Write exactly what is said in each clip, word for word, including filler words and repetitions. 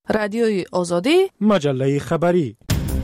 رادیوی آزادی، مجله خبری.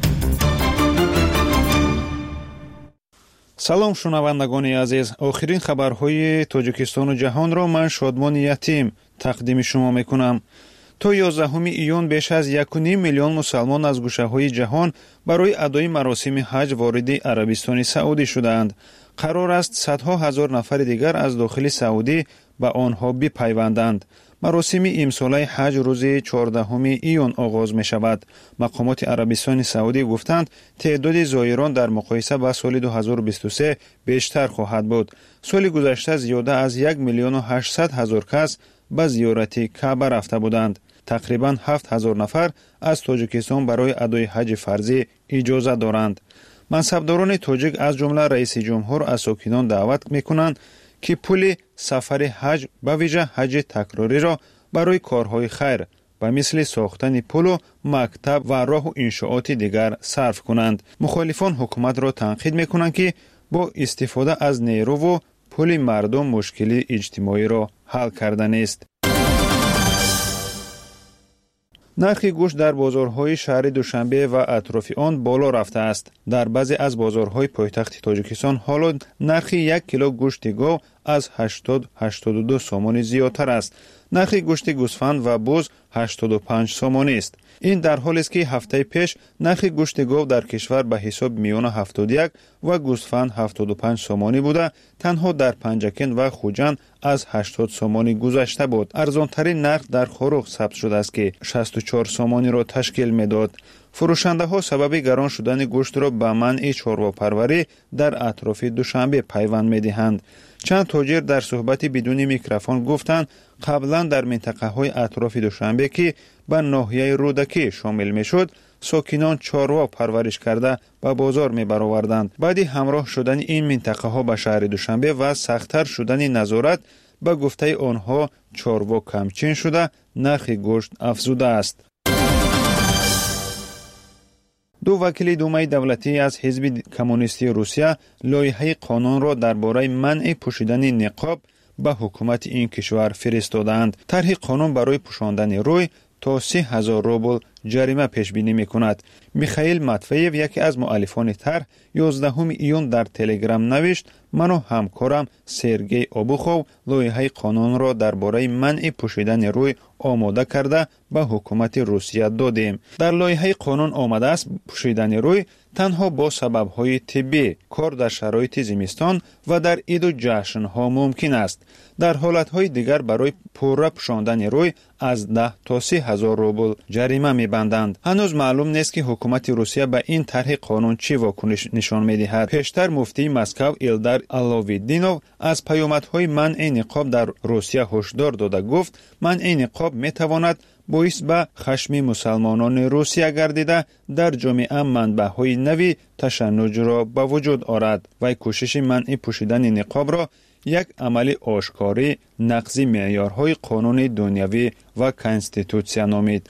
سلام شنوندگان عزیز، آخرین خبرهای تاجیکستان و جهان را من شادمان یتیم تقدیم شما میکنم. تا یازدهم ایون بیش از یک و نیم میلیون مسلمان از گوشه‌های جهان برای ادای مراسم حج وارد عربستان سعودی شدند. قرار است صدها هزار نفر دیگر از داخل سعودی به آنها بپیوندند. مراسم امساله حج روز چهاردهم ایون آغاز می شود. مقامات عربستان سعودی گفتند تعداد زائران در مقایسه با سال دو هزار و بیست و سه بیشتر خواهد بود. سال گذشته زیاده از یک میلیون و هشتصد هزار کس به زیارت کعبه رفته بودند. تقریباً هفت هزار نفر از تاجیکستان برای ادای حج فرضی اجازه دارند. منصبداران تاجیک از جمله رئیس جمهور از ساکنان دعوت میکنند که پول سفر حج به ویژه حج تکراری را برای کارهای خیر و مثل ساختن پل و مکتب و راه و انشاءات دیگر صرف کنند. مخالفان حکومت را تنقید میکنند که با استفاده از نیرو و پول مردم مشکل اجتماعی را حل کرده نیست. نرخ گوشت در بازارهای شهر دوشنبه و اطراف آن بالا رفته است. در بعضی از بازارهای پایتخت تاجیکستان حالا نرخ یک کیلو گوشت گاو از هشتاد تا هشتاد و دو سومانی زیادتر است. نرخ گوشت گوسفند و بز هشتاد و پنج سومانی است. این در حالی است که هفته پیش نرخ گوشت گاو در کشور به حساب میان هفتاد و یک و گوسفند هفتاد و پنج سومانی بوده، تنها در پنجکن و خوجند از هشتاد سومانی گذشته بود. ارزانترین نرخ در خروق ثبت شده است که شصت و چهار سومانی را تشکیل میداد. فروشنده ها سبب گران شدن گوشت را به منع چارواپروری در اطراف دوشنبه پیوند میدهند. چند تاجر در صحبتی بدون میکروفون گفتند قبلا در منطقه های اطراف دوشنبه که به ناحیه رودکی شامل میشد، ساکنان چاروا پرورش کرده به بازار می برآوردند. بعدی همراه شدن این منطقه ها به شهر دوشنبه و سخت‌تر شدن نظارت به گفته آنها چاروا کمچین شده، نرخ گوشت افزوده است. دو وکیل دومای دولتی از حزب کمونیستی روسیه لایحه قانون را درباره منع پوشیدن نقاب به حکومت این کشور فرستادند. طرح قانون برای پوشاندن روی تا سه هزار روبل جریمه پیش بینی میکند. میخائیل ماتویف، یکی از مؤلفان طرح، یازدهم ایون در تلگرام نوشت: من و همکارم سرگئی آبوخوف لایحه قانون را درباره منع پوشیدن روی آماده کرده به حکومت روسیه دادیم. در لایحه قانون آمده است پوشیدن روی تنها با سبب‌های طبی، کار در شرایط زمستان و در عید و جشن‌ها ممکن است. در حالت‌های دیگر برای پوره پوشاندن روی از ده تا سی هزار روبل جریمه می‌بندند. هنوز معلوم نیست که حکومت روسیه به این طرح قانون چی واکنش نشان می‌دهد. پیشتر مفتی مسکو ایلدار آلاویدینوف از پیامدهای منع نقاب در روسیه هشدار داده گفت: منع نقاب می‌تواند باعث به خشم مسلمانان روسیه گردیده در جامعه منبع‌های نوی تشنج را به وجود آورد. و کوشش منع پوشیدن نقاب را یک عمل آشکاری نقض معیارهای قانون دنیوی و کنستیتوسیون نامید.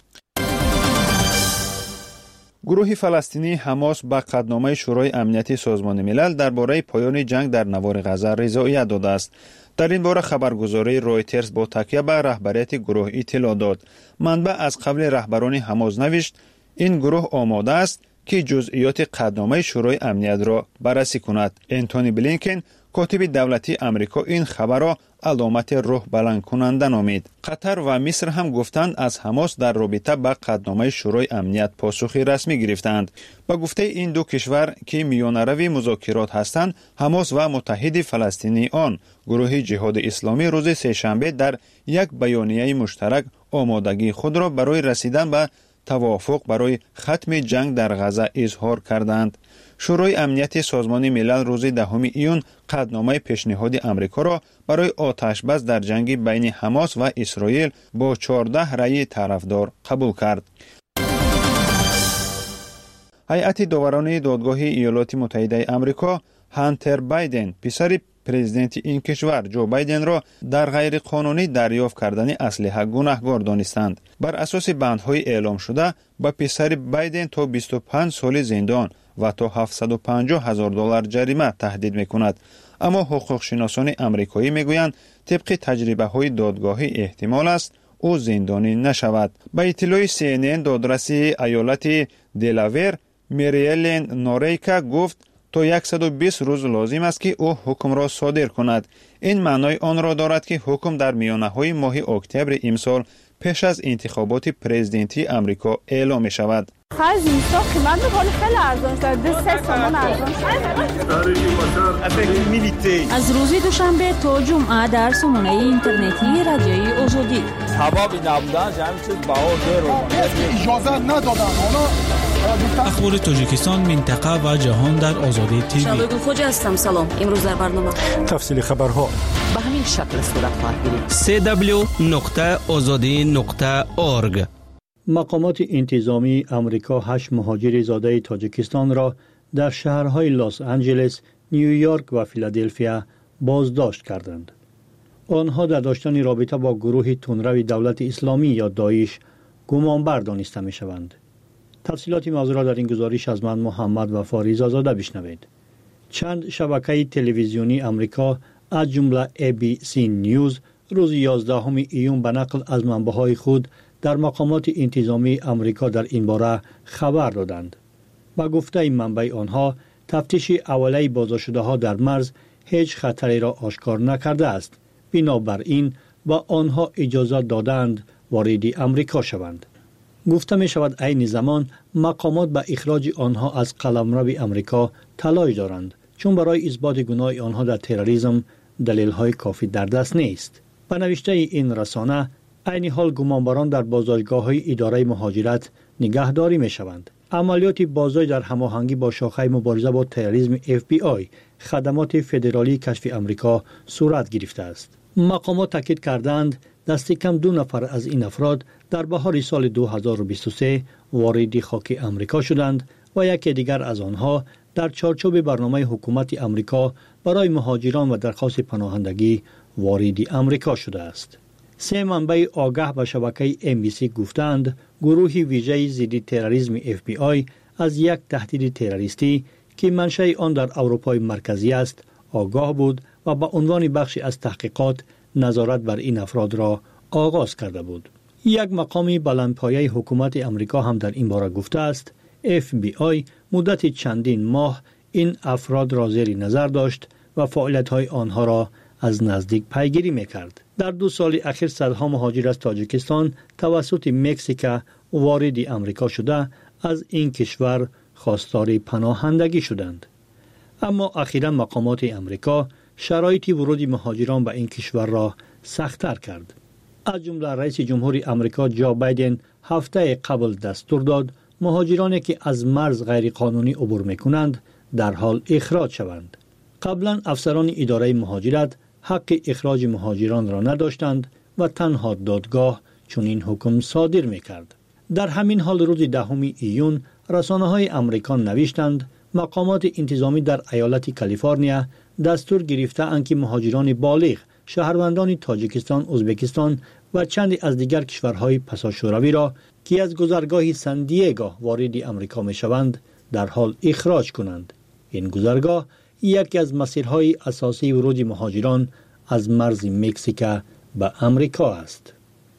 گروه فلسطینی حماس به قطعنامه شورای امنیت سازمان ملل درباره پایان جنگ در نوار غزه رضایت داده است. در این باره خبرگزاری رویترز با تکیه به رهبریت گروه اطلاع داد. منبع از قبل رهبران حماس نوشت این گروه آماده است که جزئیات قطعنامه شورای امنیت را بررسی کند. انتونی بلینکن، کاتب دولتی امریکا، این خبر را علامت روح بلند کننده نامید. قطر و مصر هم گفتند از حماس در رابطه با قطعنامه شورای امنیت پاسخی رسمی گرفتند. با گفته این دو کشور که میانروی مذاکرات هستند، حماس و متحد فلسطینی آن گروه جهاد اسلامی روز سه‌شنبه در یک بیانیه مشترک آمادگی خود را برای رسیدن به توافق برای ختم جنگ در غزه اظهار کردند. شورای امنیت سازمان ملل روز دهم ایون قطعنامه پیشنهاد امریکا را برای آتش بس در جنگ بین حماس و اسرائیل با چهارده رأی طرفدار قبول کرد. هیئت داوران دادگاه ایالات متحده آمریکا هانتر بایدن، پسر پرزیدنت این کشور جو بایدن، را در غیر قانونی دریافت کردن اسلحه گناهکار دانستند. بر اساس بندهای اعلام شده به پسر بایدن تا بیست و پنج سال زندان و تا هفتصد و پنجاه هزار دلار جریمه تهدید میکند. اما حقوق شناسان امریکایی میگویند طبق تجربه های دادگاهی احتمال است او زندانی نشود. با اطلاع سی ان ان دادرسی ایالت دلاویر میریلن نوریکا گفت تا صد و بیست روز لازم است که او حکم را صادر کند. این معنای آن را دارد که حکم در میانه‌های ماه اکتبر امسال پیش از انتخابات پرزیدنتی امریکا اعلام می شود. خرج نیستا قیمت میکنه خیلی ارزان شد. ده سه سامان ارزان شد. از روز دوشنبه تا جمعه در سامانه اینترنتی رادیوی آزادی. سبب نبودن جمع چیز بهار دیر اجازه ندادن. اخبار تاجیکستان، منطقه و جهان در آزادی تیوی. شبگون خوجه هستم. سلام. امروز در برنامه تفصیل خبرها به همین شکل صورت خواهد گرفت. سی دبلیو نقطه آزادی نقطه اورگ. مقامات انتظامی امریکا هشت مهاجر زاده تاجیکستان را در شهرهای لس آنجلس، نیویورک و فیلادلفیا بازداشت کردند. آنها در داشتن رابطه با گروه تندرو دولت اسلامی یا داعش گمانبر دانسته می شوند. تفصیلات موضوع را در این گزارش از من محمد و فاریز آزاده بشنوید. چند شبکه تلویزیونی امریکا از جمله ای بی سی نیوز روز یازدهم ایون به نقل از منبع‌های خود در مقامات انتظامی امریکا در این باره خبر دادند. با گفته منبع آنها، تفتیش اولیه بازداشت شده ها در مرز هیچ خطری را آشکار نکرده است. بنابراین با آنها اجازه دادند وارد امریکا شوند. گفته می شود عین زمان مقامات به اخراج آنها از قلمرو امریکا تلاش دارند، چون برای اثبات گناه آنها در تروریسم دلیل های کافی در دست نیست. به نوشته این رسانه، عین حال گمانبران در بازداشتگاه های اداره مهاجرت نگهداری می شوند. عملیات بازداشت در هماهنگی با شاخه مبارزه با تروریسم اف بی آی خدمات فدرالی کشف امریکا صورت گرفته است. مقامات تاکید کردند دست کم دو نفر از این افراد در بهار سال دو هزار و بیست و سه وارد خاک امریکا شدند و یکی دیگر از آنها در چارچوب برنامه حکومت امریکا برای مهاجران و درخواست پناهندگی وارد امریکا شده است. سه منبع آگاه به شبکه ام بی سی گفتند گروه ویژه ضد تروریسم اف بی آی از یک تهدید تروریستی که منشأ آن در اروپای مرکزی است آگاه بود و به عنوان بخشی از تحقیقات نظارت بر این افراد را آغاز کرده بود. یک مقامی بلندپایه حکومت امریکا هم در این باره گفته است اف بی آی مدت چندین ماه این افراد را زیر نظر داشت و فعالیت‌های آنها را از نزدیک پیگیری می‌کرد. در دو سال اخیر صدها مهاجر از تاجیکستان توسط مکزیک وارد امریکا شده از این کشور خواستار پناهندگی شدند. اما اخیراً مقامات امریکا شرایط ورود مهاجران به این کشور را سخت‌تر کرد. از جمله رئیس جمهور امریکا جو بایدن هفته قبل دستور داد مهاجرانی که از مرز غیرقانونی عبور می‌کنند در حال اخراج شوند. قبلا افسران اداره مهاجرت حق اخراج مهاجران را نداشتند و تنها دادگاه چنین حکم صادر می‌کرد. در همین حال روز دهم ایون رسانه‌های امریکا نوشتند مقامات انتظامی در ایالت کالیفرنیا دستور گرفته‌اند که مهاجران بالغ شهروندان تاجیکستان، ازبکستان و چند از دیگر کشورهای پساشوروی را که از گذرگاه سن دیگو وارد امریکا می‌شوند در حال اخراج کنند. این گذرگاه یکی از مسیرهای اساسی ورود مهاجران از مرز مکزیک به امریکا است.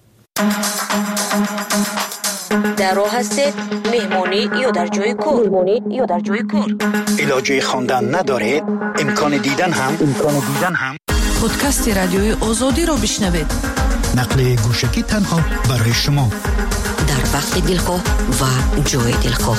در راه هستید مهمانی یا در جای کار مهمانی یا در جای کار علاجه خواندن ندارید؟ امکان دیدن هم امکان دیدن هم پادکست رادیوی آزادی را بشنوید. نقل گوشکی تنها برای شما در وقت دلخواه و جای دلخواه.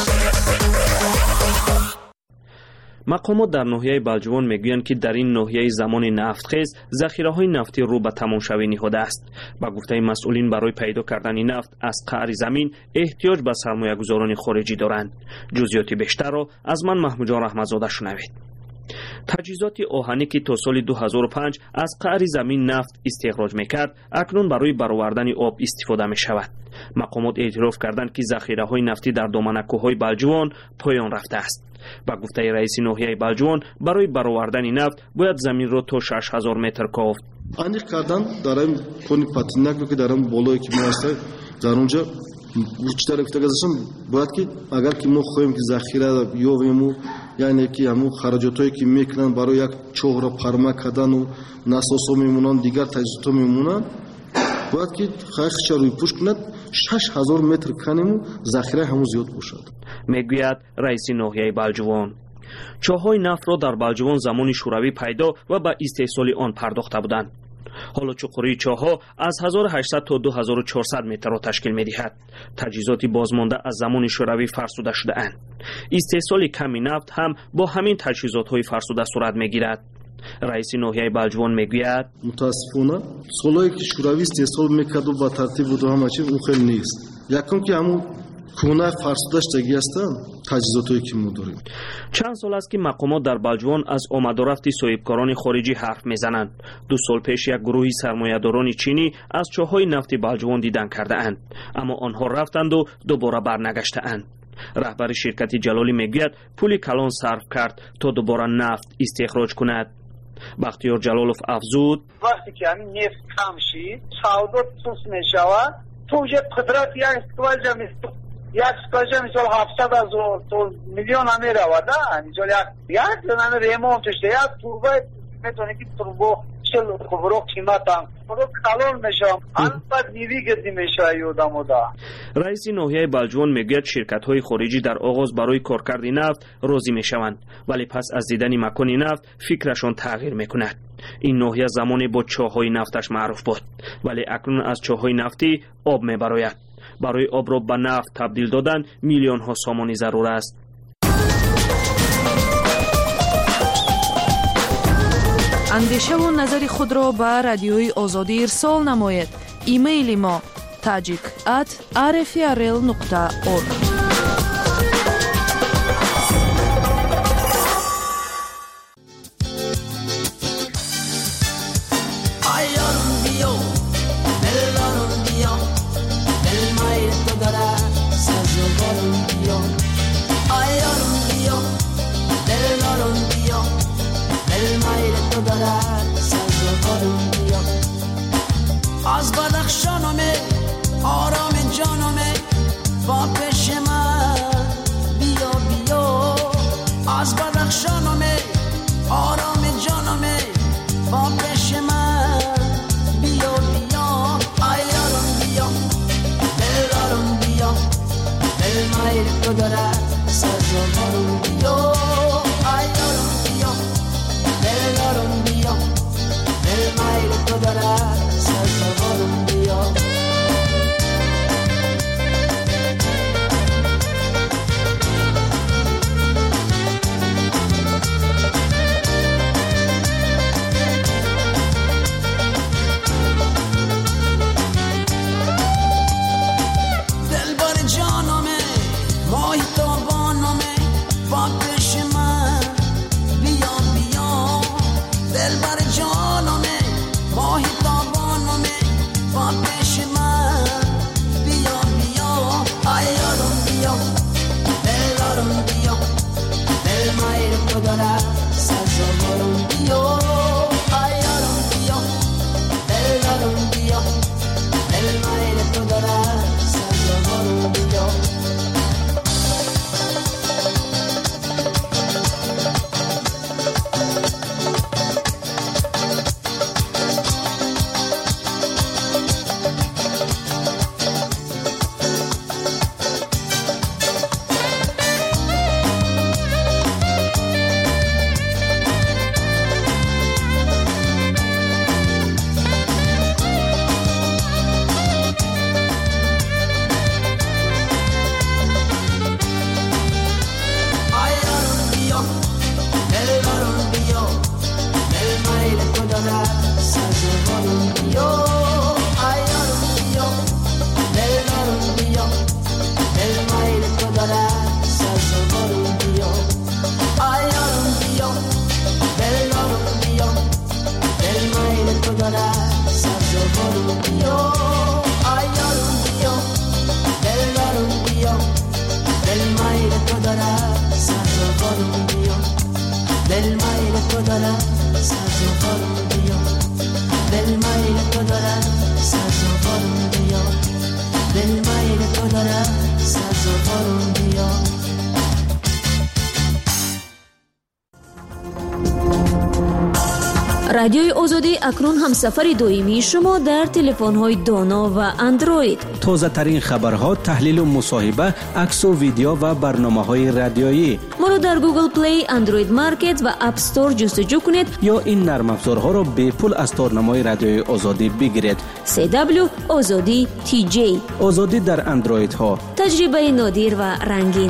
مقامات در ناحیه بلجوان میگویند که در این ناحیه زمان نفتخیز ذخیره‌های نفتی رو به تمامشوی نهاده است. با گفته مسئولین برای پیدا کردن نفت از قعر زمین احتیاج به سرمایه‌گذاران خارجی دارند. جزئیات بیشتر را از من محمود جان رحمت‌زاده شنوید. تجهیزات آهنی که تا سال دو هزار و پنج از قعر زمین نفت استخراج میکرد اکنون برای برآوردن آب استفاده می شود. مقامات اعتراف کردند که ذخیره های نفتی در دامن کوههای بلجوان پایان رفته است. با گفته رئیس ناحیه بلجوان برای برآوردن نفت باید زمین را تا شش هزار متر کافت. انیق کردن دارم کنی پاتینک رو که دارم بالای که میاسته در اونجا بیشتر افتادشم باید که اگر که ما خواهیم که ذخیره بیاوریم یعنی که همون خراجاتایی که میکنن برای یک چهره پرما کردن و نساسا میمونن دیگر تجهیزات میمونن باید که خاکش روی پوش کند شش هزار متر کنیم ذخیره همون زیاد باشد. میگوید رئیس ناحیه بلجوان. چاهای نفت را در بلجوان زمان شوروی پیدا و به استحصال آن پرداخته بودند. حالا چقوری چاها از هزار و هشتصد تا دو هزار و چهارصد متر را تشکیل می‌دهد. تجهیزات بازمانده از زمان شوروی فرسوده شده اند. استحصال کمی نفت هم با همین تجهیزات‌های فرسوده صورت می‌گیرد. رئیس ناحیه بلجوان میگوید متاسفانه سالایی که شوروی استحصال میکرد و با ترتیب بود و همه چی اون خیلی نیست. یکم که همون کونه فرسودش تگی هستن تجهیزاتی که ما داریم. چند سال است که مقامات در بلجوان از آمد و رفت صاحبکاران خارجی حرف میزنند. دو سال پیش یک گروه سرمایه‌داران چینی از چاهای نفت بلجوان دیدن کرده اند، اما آنها رفتند و دوباره برنگشته اند. رهبر شرکت جلالی میگوید پولی کلان صرف کرد تا دوباره نفت استخراج کند. بختیار جلالوف افزود وقتی که همین نفت کم شید سودا سوس میشود توجه قدرت یک استکواجه میست یک استکواجه مثال هفتصد هزار تا میلیون هم میرود اینجا یک یک دنم ریمونتش ده یک توربه میتونه که توربو چل خبرو قیمت هم خبرو کلان میشم البته نیوی گردی میشه یودم و ده. رئیس ناحیه بلجوان میگوید شرکت های خارجی در آغاز برای کارکرد نفت راضی میشوند ولی پس از دیدن مکان نفت فکرشان تغییر میکند. این ناحیه زمانی با چاهای نفتش معروف بود ولی اکنون از چاهای نفتی آب میبراید. برای آب را به نفت تبدیل دادن میلیون ها سامانی ضرور است. اندیشه و نظر خود را به رادیوی آزادی ارسال نماید. ایمیل ما تاجیک ات آر اف ار ال نقطه اورگ. از بدخشانمه آرام جانمه با پیش من بیا بیا از بدخشانمه آرام جانمه با پیش من بیا بیا ایارم بیا دلارم بیا دل مایل تو دارد سرزاوارم بیا ایارم بیا دلارم بیا دل مایل تو دارد سرزاوارم بیا. رادیوی آزادی اکنون هم سفر دائمی شما در تلفن‌های دانا و اندروید. تازه ترین خبرها، تحلیل و مصاحبه، عکس و ویدیو و برنامه‌های رادیویی. ما رو در گوگل پلی، اندروید مارکت و اپ استور جستجو کنید یا این نرم افزارها رو به پول از تورنمای رادیوی آزادی بگیرید. سی دبلیو آزادی تی جی. آزادی در اندروید ها. تجربه نادر و رنگین.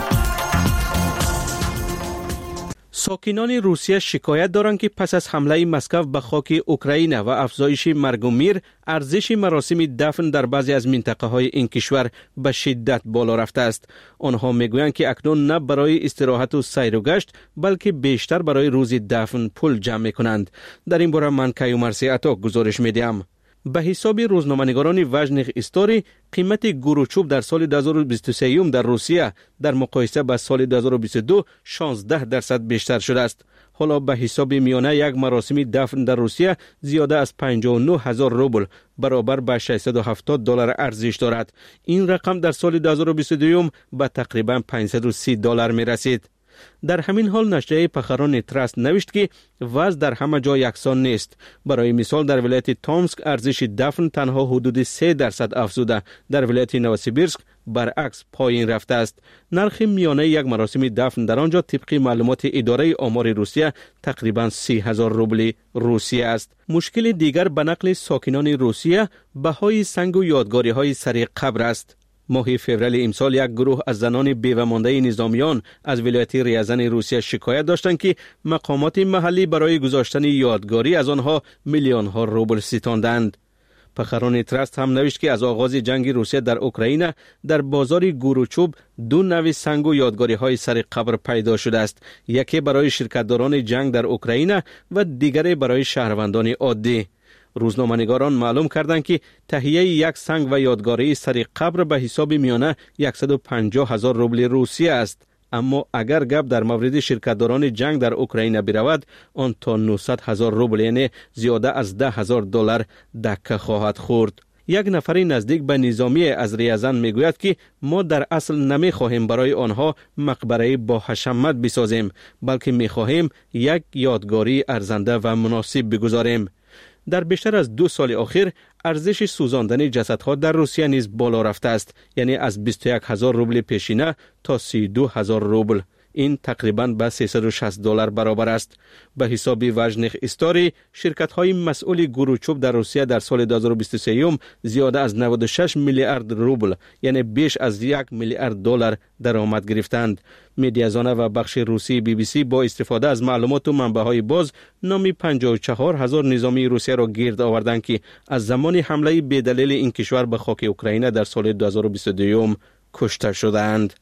ساکنان روسیه شکایت دارند که پس از حمله مسکو به خاک اوکراین و افزایش مرگ و میر، ارزش مراسم دفن در بعضی از منطقه های این کشور به شدت بالا رفته است. آنها میگویند که اکنون نه برای استراحت و سیر و گشت بلکه بیشتر برای روز دفن پول جمع میکنند. در این باره من کیومرثی عطا گزارش میدم. به حساب روزنامه‌نگاران وژنیخ استوری، قیمت گوروچوب در سال دو هزار و بیست و سه در روسیه در مقایسه با سال دو هزار و بیست و دو شانزده درصد بیشتر شده است. حالا به حساب میانه یک مراسم دفن در روسیه زیاده از پنجاه و نه هزار روبل برابر به ششصد و هفتاد دلار ارزش دارد. این رقم در سال دو هزار و بیست و دو به تقریبا پانصد و سی دلار می رسید. در همین حال نشریه پخران تراست نوشت که وضع در همه جا یکسان نیست. برای مثال در ولایت تومسک ارزش دفن تنها حدود سه درصد افزوده، در ولایت نوسیبیرسک برعکس پایین رفته است. نرخ میانه یک مراسم دفن در آنجا طبق معلومات اداره آمار روسیه تقریبا سی هزار روبل روسیه است. مشکل دیگر به نقل ساکنان روسیه بهای سنگ و یادگاری های سر قبر است. ماه فوریه امسال یک گروه از زنان بیوه‌مانده نظامیان از ولایت ریزن روسیه شکایت داشتند که مقامات محلی برای گذاشتن یادگاری از آنها میلیون ها روبل ستاندند. پخران تراست هم نوشت که از آغاز جنگ روسیه در اوکراین در بازار گوروچوب دو نوع سنگ و یادگاری های سر قبر پیدا شده است. یکی برای شرکتداران جنگ در اوکراین و دیگری برای شهروندان عادی. روزنامه‌نگاران معلوم کردند که تهیه یک سنگ و یادگاری سر قبر به حساب میانه صد و پنجاه هزار روبل روسیه است. اما اگر گپ در مورد شرکتداران جنگ در اوکراین برود، آن تا نهصد هزار روبل یعنی زیاده از ده هزار دلار دکه خواهد خورد. یک نفر نزدیک به نظامی از ریزن میگوید که ما در اصل نمیخواهیم برای آنها مقبره با حشمت بسازیم، بلکه میخواهیم یک یادگاری ارزنده و مناسب بگذاریم. در بیشتر از دو سال اخیر ارزش سوزاندن جسدها در روسیه نیز بالا رفته است، یعنی از بیست و یک هزار روبل پیشینه تا سی و دو هزار روبل. این تقریباً به سیصد و شصت دلار برابر است. به حساب وژنیخ استوری، شرکت‌های مسئول گوروچوب در روسیه در سال دو هزار و بیست و سه زیاده از نود و شش میلیارد روبل یعنی بیش از یک میلیارد دلار درآمد گرفتند. میدیازانه و بخش روسی بی بی سی با استفاده از معلومات و منبع‌های باز نام پنجاه و چهار هزار نظامی روسیه را گرد آوردند که از زمان حمله بی‌دلیل این کشور به خاک اوکراین در سال دو هزار و بیست و دو کشته شدند.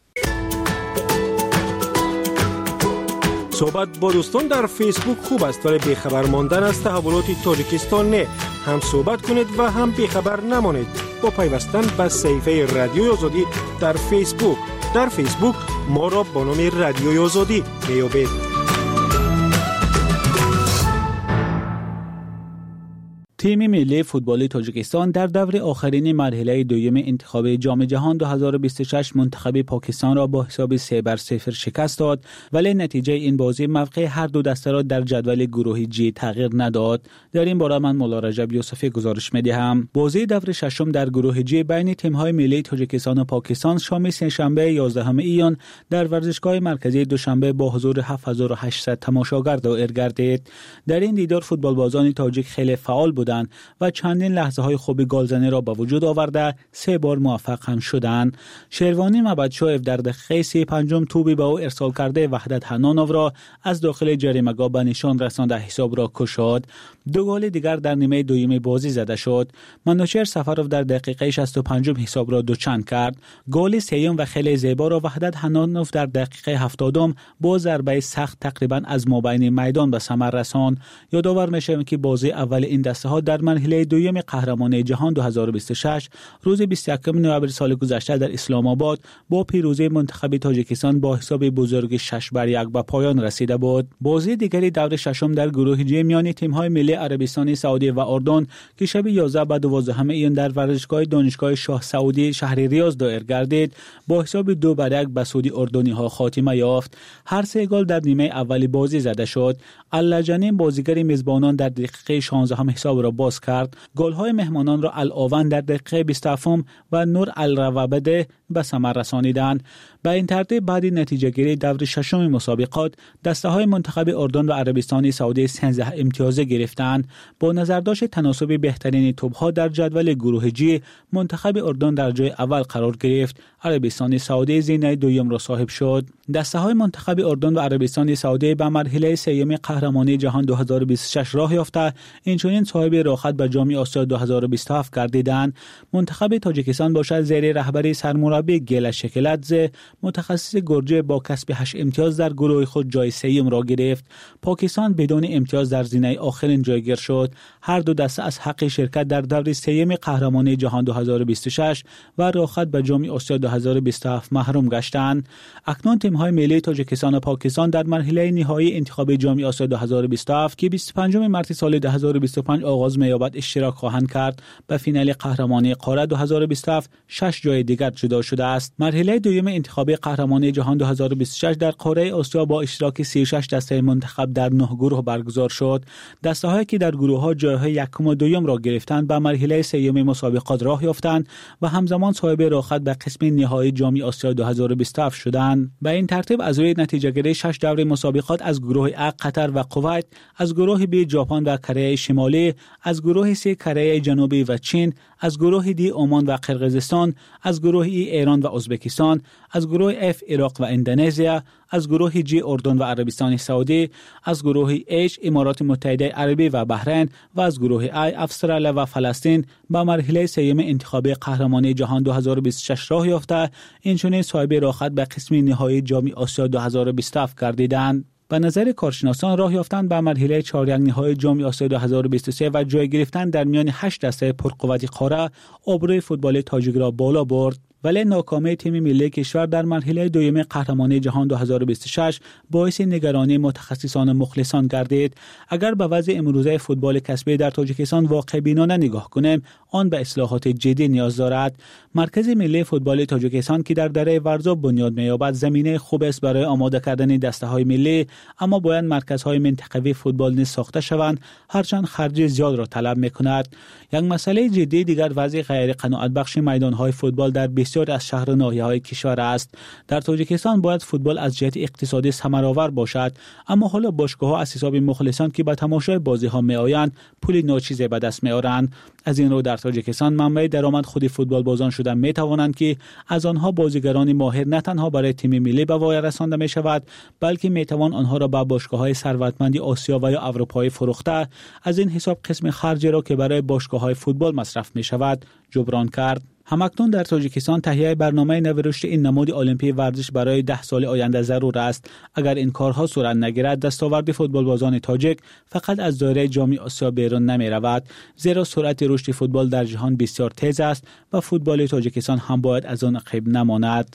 صحبت با دوستان در فیسبوک خوب است، ولی بیخبر ماندن از تحولات تاجیکستان نه. هم صحبت کنید و هم بیخبر نمانید با پیوستن به صفحه رادیوی آزادی در فیسبوک. در فیسبوک ما را با نام رادیوی آزادی بیابید. تیم ملی فوتبال تاجیکستان در دور آخرین مرحله دوم انتخاب جام جهان دو هزار و بیست و شش منتخب پاکستان را با حساب سه بر صفر شکست داد، ولی نتیجه این بازی موقع هر دو دسته را در جدول گروهی جی تغییر نداد. در این باره من مولا رجب یوسفی گزارش می‌دهم. بازی دور ششم در گروه جی بین تیم‌های ملی تاجیکستان و پاکستان شام سه‌شنبه یازدهم ایان در ورزشگاه مرکزی دوشنبه با حضور هفت هزار و هشتصد تماشاگر دایر گردید. در این دیدار فوتبالبازان تاجیک خیلی فعال بودند و چندین لحظه های خوب گلزنی را به وجود آورده سه بار موفق هم شدند. شروانی مبدشویف در دقیقه سی و پنج توپی به او ارسال کرده وحدت حنانوف را از داخل جریمه‌گاه به نشان رسانده حساب را کشاد. دو گل دیگر در نیمه دوم بازی زده شد. منوچهر سفروف در دقیقه شصت و پنج حساب را دوچند کرد. گل سوم و خیلی زیبا را وحدت حنانوف در دقیقه هفتاد با ضربه سخت تقریبا از مابین میدان به ثمر رساند. یادآور میشم که بازی اول این دسته ها نهاد در مرحله دوم قهرمانی جهان دو هزار و بیست و شش روز بیست و یکم نوامبر سال گذشته در اسلام آباد با پیروزی منتخب تاجیکستان با حساب بزرگ شش بر یک به پایان رسیده بود. بازی دیگری دور ششم در گروه جی میان تیم‌های ملی عربستان سعودی و اردن که شب یازده و دوازده ایون در ورزشگاه دانشگاه شاه سعودی شهر ریاض دایر گردید با حساب دو بر یک به سود اردنی‌ها خاتمه یافت. هر سه گل در نیمه اولی بازی زده شد. اللجنی بازیگر میزبانان در دقیقه شانزده هم حساب را باز کرد. گل‌های مهمانان را الاون در دقیقه بیست و هفت و نور الروابده به ثمر رسانیدند. به این ترتیب بعد نتیجه گیری دور ششم مسابقات دسته‌های منتخب اردن و عربستان سعودی سیزده امتیاز گرفتند. با نظرداشت تناسب بهترین توپ‌ها در جدول گروه جی منتخب اردن در جای اول قرار گرفت. عربستان سعودی زینه دوم را صاحب شد. دسته‌های منتخب اردن و عربستان سعودی به مرحله سوم قهرمانی جهان دو هزار و بیست و شش راه یافته اینچنین صاحب راحت به جام آسیا دو هزار و بیست و هفت گردیدند. منتخب تاجیکستان باشد زیر رهبری سرمربی گیل شکلادزه متخصص گرجه با کسب هشت امتیاز در گروه خود جای سوم را گرفت. پاکستان بدون امتیاز در زینه آخرین جایگیر شد. هر دو دسته از حق شرکت در دور سوم قهرمانی جهان دو هزار و بیست و شش و راحت به جام آسیا دو هزار و بیست و هفت محروم گشتند. اکنون تیم‌های ملی تاجیکستان و پاکستان در مرحله نهایی انتخاب جام آسیا دو هزار و بیست و هفت که بیست و پنجم مارس سال دو هزار و بیست و پنج آغاز می‌یابد اشتراک خواهند کرد. به فینال قهرمانی قاره دو هزار و بیست و هفت شش جای دیگر جدا شده است. مرحله دوم انتخاب قهرمانی جهان دو هزار و بیست و شش در قاره آسیا با اشتراک سی و شش دسته منتخب در نه گروه برگزار شد. دسته‌هایی که در گروه‌ها جای‌های یکم و دوم را گرفتند به مرحله سوم مسابقات راه یافتند و همزمان صاحب راحت به قسم نهایی جام آسیا دو هزار و بیست و هفت شدند. به این ترتیب از روی نتیجه گیری شش دور مسابقات از گروه ا قطر و کویت، از گروه ب ژاپن و کره شمالی، از گروه سی کره جنوبی و چین، از گروه دی عمان و قرقیزستان، از گروه ای ایران و ازبکستان، از گروه اف عراق و اندونزیا، از گروه جی اردن و عربستان سعودی، از گروه اچ امارات متحده عربی و بحرین و از گروه ای استرالیا و فلسطین به مرحله سوم انتخاب قهرمانی جهان دو هزار و بیست و شش راه یافته اینچنین صاحب راحت به قسم نهایی جام آسیا دو هزار و بیست و هفت گردیدند. به نظر کارشناسان راه یافتن به مرحله چهار یک نهایی جام آسیا دو هزار و بیست و سه و جای گرفتن در میان هشت دسته پرقوت قاره آبروی فوتبال تاجیک را بالا برد. ولی ناکامی تیم ملی کشور در مرحله دوم قهرمانی جهان دو هزار و بیست و شش باعث نگرانی متخصصان مخلصان گردید. اگر به وضع امروزه فوتبال کسبی در تاجیکستان واقع بینانه نگاه کنیم، آن به اصلاحات جدی نیاز دارد. مرکز ملی فوتبال تاجیکستان که در دره ورزا بنیاد می‌یابد زمینه خوب است برای آماده کردن دسته‌های ملی، اما باید مرکزهای منطقوی فوتبال نیز ساخته شوند، هرچند خرج زیاد را طلب می‌کند. یک مسئله جدی دیگر وضع غیر قناعت‌بخش میدان‌های فوتبال در بسیار از شهر و ناحیه‌های کشور است. در تاجیکستان باید فوتبال از جهت اقتصادی ثمرآور باشد، اما حالا باشگاه‌ها از حساب مخلصان که به تماشای بازی‌ها می‌آیند پول ناچیزی به دست می‌آورند. از این رو در تاجیکستان منبع درآمد خود فوتبال بازان شده می‌توانند که از آنها بازیگران ماهر نه تنها برای تیم ملی به وای رسانده می‌شود، بلکه می‌توان آنها را به باشگاه‌های ثروتمند آسیا و یا اروپایی فروخته از این حساب قسم خرج را که برای باشگاه‌های فوتبال مصرف می‌شود جبران کرد. همکنون در تاجیکستان تهیه برنامه نوشت این نماد المپی ورزش برای ده سال آینده ضرور است. اگر این کارها صورت نگیرد دستاورد فوتبال بازان تاجیک فقط از دایره جام آسیا بیرون نمی رود، زیرا سرعت رشد فوتبال در جهان بسیار تیز است و فوتبال تاجیکستان هم باید از آن عقب نماند.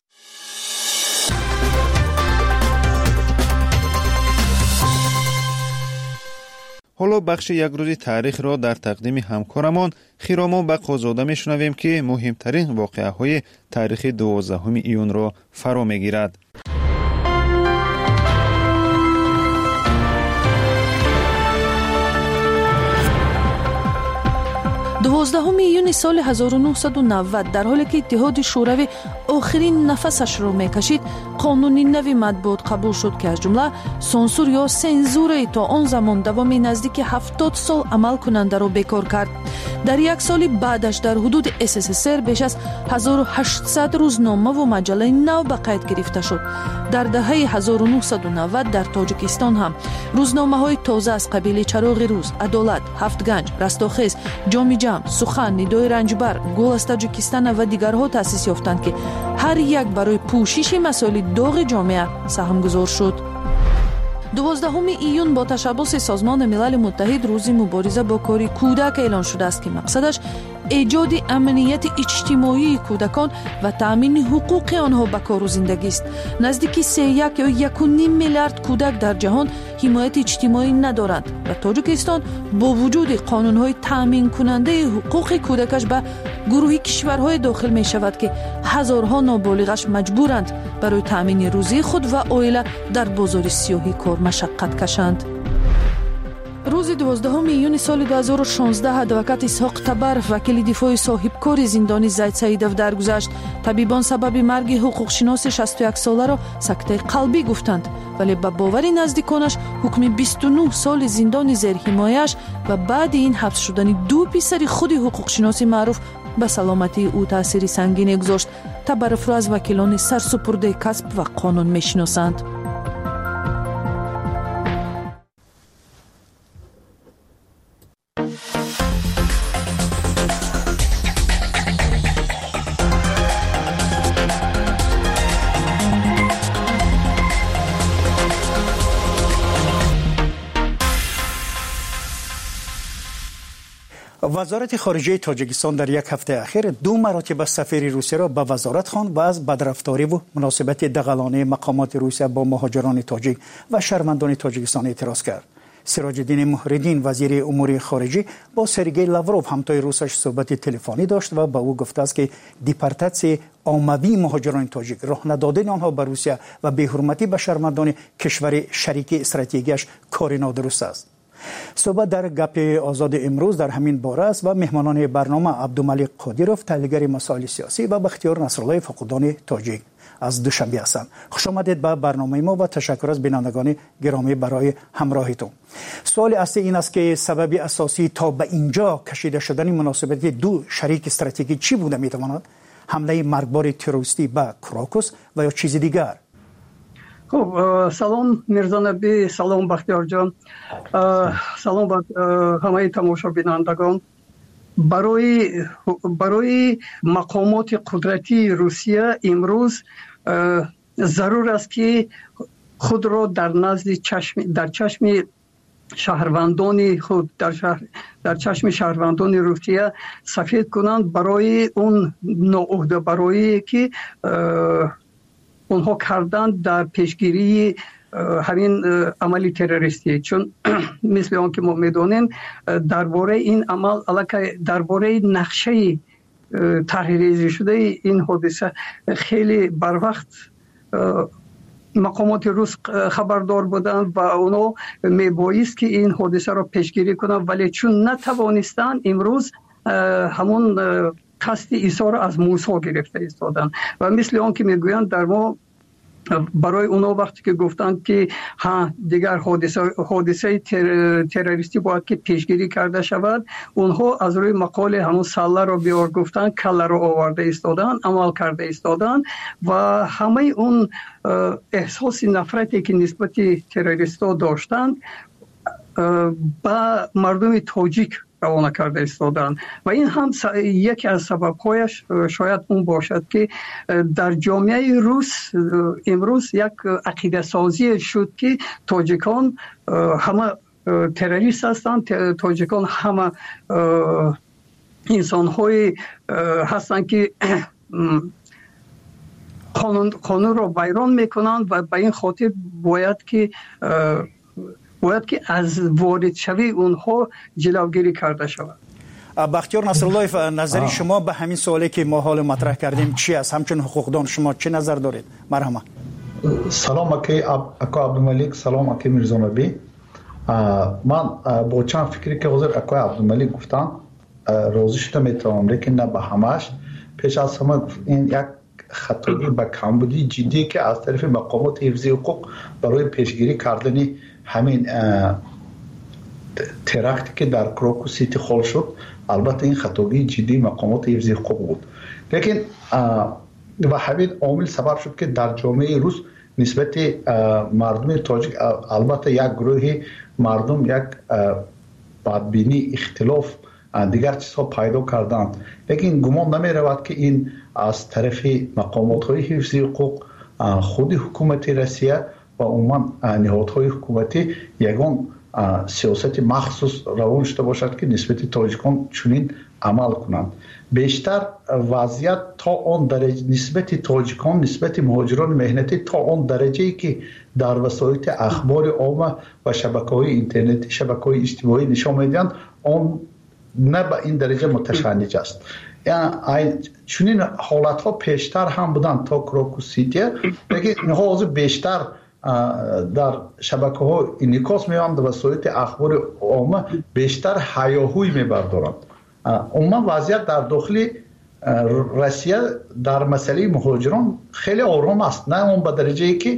حالا بخش یک روزی تاریخ را در تقدیم همکارمان خیرامان بقازاده میشنویم که مهمترین واقعه های تاریخ دوازدهم ایون را فرا میگیرد. دوازدهم ایون سال هزار و نهصد و نود در حالی که اتحاد شوروی آخرین نفسش را میکشید، قانونی نوی مطبوعات قبول شد که از جمله سانسور یا سنزور تا آن زمان دوامی نزدیک هفتاد سال عمل کننده را بیکار کرد. در یک سال بعدش در حدود اس اس اس ار بیش از هزار و هشتصد روزنامه و مجله نو به قید گرفته شد. در دهه هزار و نهصد و نود در تاجیکستان هم روزنامه های تازه از قبیل چراغ روز، عدالت، هفت گنج، رستاخیز، جام جم، سخن، ندای رنجبر، گل از تاجیکستان و دیگرها تأسیس یافتند که هر یک برای پوشش مسائل داغ جامعه سهم گذار شد. دوازدهم ایون با تشبث سازمان ملل متحد روز مبارزه با کار کودک اعلان شده است که مقصدش ایجاد امنیت اجتماعی کودکان و تأمین حقوق آنها به کار و زندگی است. نزدیک سه یک یا یک و نیم میلیارد کودک در جهان حمایت اجتماعی ندارند و تاجیکستان با وجود قانون‌های تأمین کننده حقوق کودکش به گروه کشورهای داخل می شود که هزارها نابالغش مجبورند برای تأمین روزی خود و عائله در بازار سیاهی کار مشقت کشند. روز دوازدهم ایون سال دو هزار و شانزده ادوکات اسحاق تبر وکیل دفاع صاحبکار زندانی زید سعیدов درگذشت. طبیبان سبب مرگ حقوقشناس شصت و یک ساله را سکته قلبی گفتند، ولی به باور نزدیکانش حکم بیست و نه سال زندان زیر حمایه‌اش و بعد این حبس شدن دو پسر خود حقوقشناس معروف به سلامتی او تأثیر سنگین گذاشت. تبرف را از وکیلان سرسپرده کسب و قانون میشناسند. وزارت خارجه تاجیکستان در یک هفته اخیر دو مراتب سفیر روسیه را به وزارت خواند و از بدرفتاری و مناسبت دغلانه مقامات روسیه با مهاجران تاجیک و شهروندان تاجیکستان اعتراض کرد. سراج الدین مهردین وزیر امور خارجه با سرگئی لاوروف همتای روسش صحبت تلفنی داشت و به او گفته است که دیپارتاسیون عمومی مهاجران تاجیک، راه ندادن آنها به روسیه و بی‌حرمتی به شهروندان کشور شریک استراتژیکش کار نادرست است. صحبت در گپ آزاد امروز در همین باره است و مهمانان برنامه عبدالملک قادیروف تحلیلگر مسائل سیاسی و بختیار نصرالله فقودان تاجیک از دوشنبه هستند. خوش آمدید به برنامه ما و تشکر از بینندگان گرامی برای همراهیتون. سوال اصلی این است که سبب اساسی تا به اینجا کشیده شدن مناسبت دو شریک استراتژیکی چی بوده میتواند؟ حمله مرگبار تروریستی به کراکوس و یا چیز دیگر؟ خب سلام میرزا نبی، سلام بختیار جان، سلام به همه تماشا بینندگان. برای برای مقامات قدرتی روسیه امروز ضرور است که خود را در نزد چشم در چشم شهروندان خود در شهر در چشم شهروندان روسیه سفید کنند برای اون ناعهده برای که اونها کردن در پیشگیری همین عملی تروریستی. چون مثل آن که ما میدونیم درباره این عمل علاقه درباره نقشه تحریری شده این حادثه خیلی بر وقت مقامات روس خبردار بودند و اونا میبایست که این حادثه را پیشگیری کنند، ولی چون نتوانستند امروز همون قصد ایثار از موسی گرفته ایستادن و مثل آن که میگویند در ما برای اونا وقتی که گفتند که ها دیگر حادثه حادثه تر، تروریستی باید که پیشگیری کرده شود، اونها از روی مقاله همون سله رو بیار گفتن، کله رو آورده ایستادن، عمل کرده ایستادن و همه اون احساس نفرتی که نسبت تروریستا داشتند با مردم تاجیک روانه کرده ایستادن و این هم یکی از سبب‌هایش شاید اون باشد که در جامعه روس امروز یک عقیده سازی شد که تاجیکان همه تروریست هستند، تاجیکان همه انسان‌های هستند که قانون قانون را ویران میکنند و به این خاطر باید که باید که از وارد شوی اونها جلوگیری کرده شود. بختیار نصرالله، نظری شما به همین سوالی که ما حال مطرح کردیم چی است؟ همچون حقوقدان شما چه نظر دارید؟ مرحبا. سلام اکی اکا عبدالملک، سلام اکی میرزا نبی. من با چند فکری که حضور اکا عبدالملک گفتن راضی شده میتونم، لیکن نه به همش. پیش از همه این یک خطایی به کمبودی جدی که از طرف مقامات حفظی حقوق برای پیشگیری کردن همین ترکتی که در کراکوس سیتی خال شد، البته این خطایی جدی مقامات حفظی حقوق بود، لیکن و همین عامل سبب شد که در جامعه روس نسبت مردم تاجیک البته یک گروه مردم یک بدبینی، اختلاف، دیگر چیزها پیدا کردند، لیکن گمان نمی رود که این از طرف مقامات های حفظی حقوق، خود حکومت روسیه و عموما نهادهای حکومتی یگان سیاست مخصوص روان شده باشد که نسبت تاجیکان چنین عمل کنند. بیشتر وضعیت تا آن درجه نسبت تاجیکان نسبت مهاجران مهنتی تا آن درجه‌ای که در وسایل اخبار عامه و شبکه‌های اینترنتی شبکه‌های اجتماعی نشان می‌دهند آن نه به این درجه متشنج است. یعنی چنین حالت‌ها پیشتر هم بودند تا کراکوس سیتی، لیکن اینها از بیشتر در شبکه‌ها انعکاس می‌یابند و وسایل اخبار عامه بیشتر هیاهوی می‌بردارند. عموما وضعیت در داخل روسیه در مسئله مهاجران خیلی آرام است، نه اون به درجه‌ای که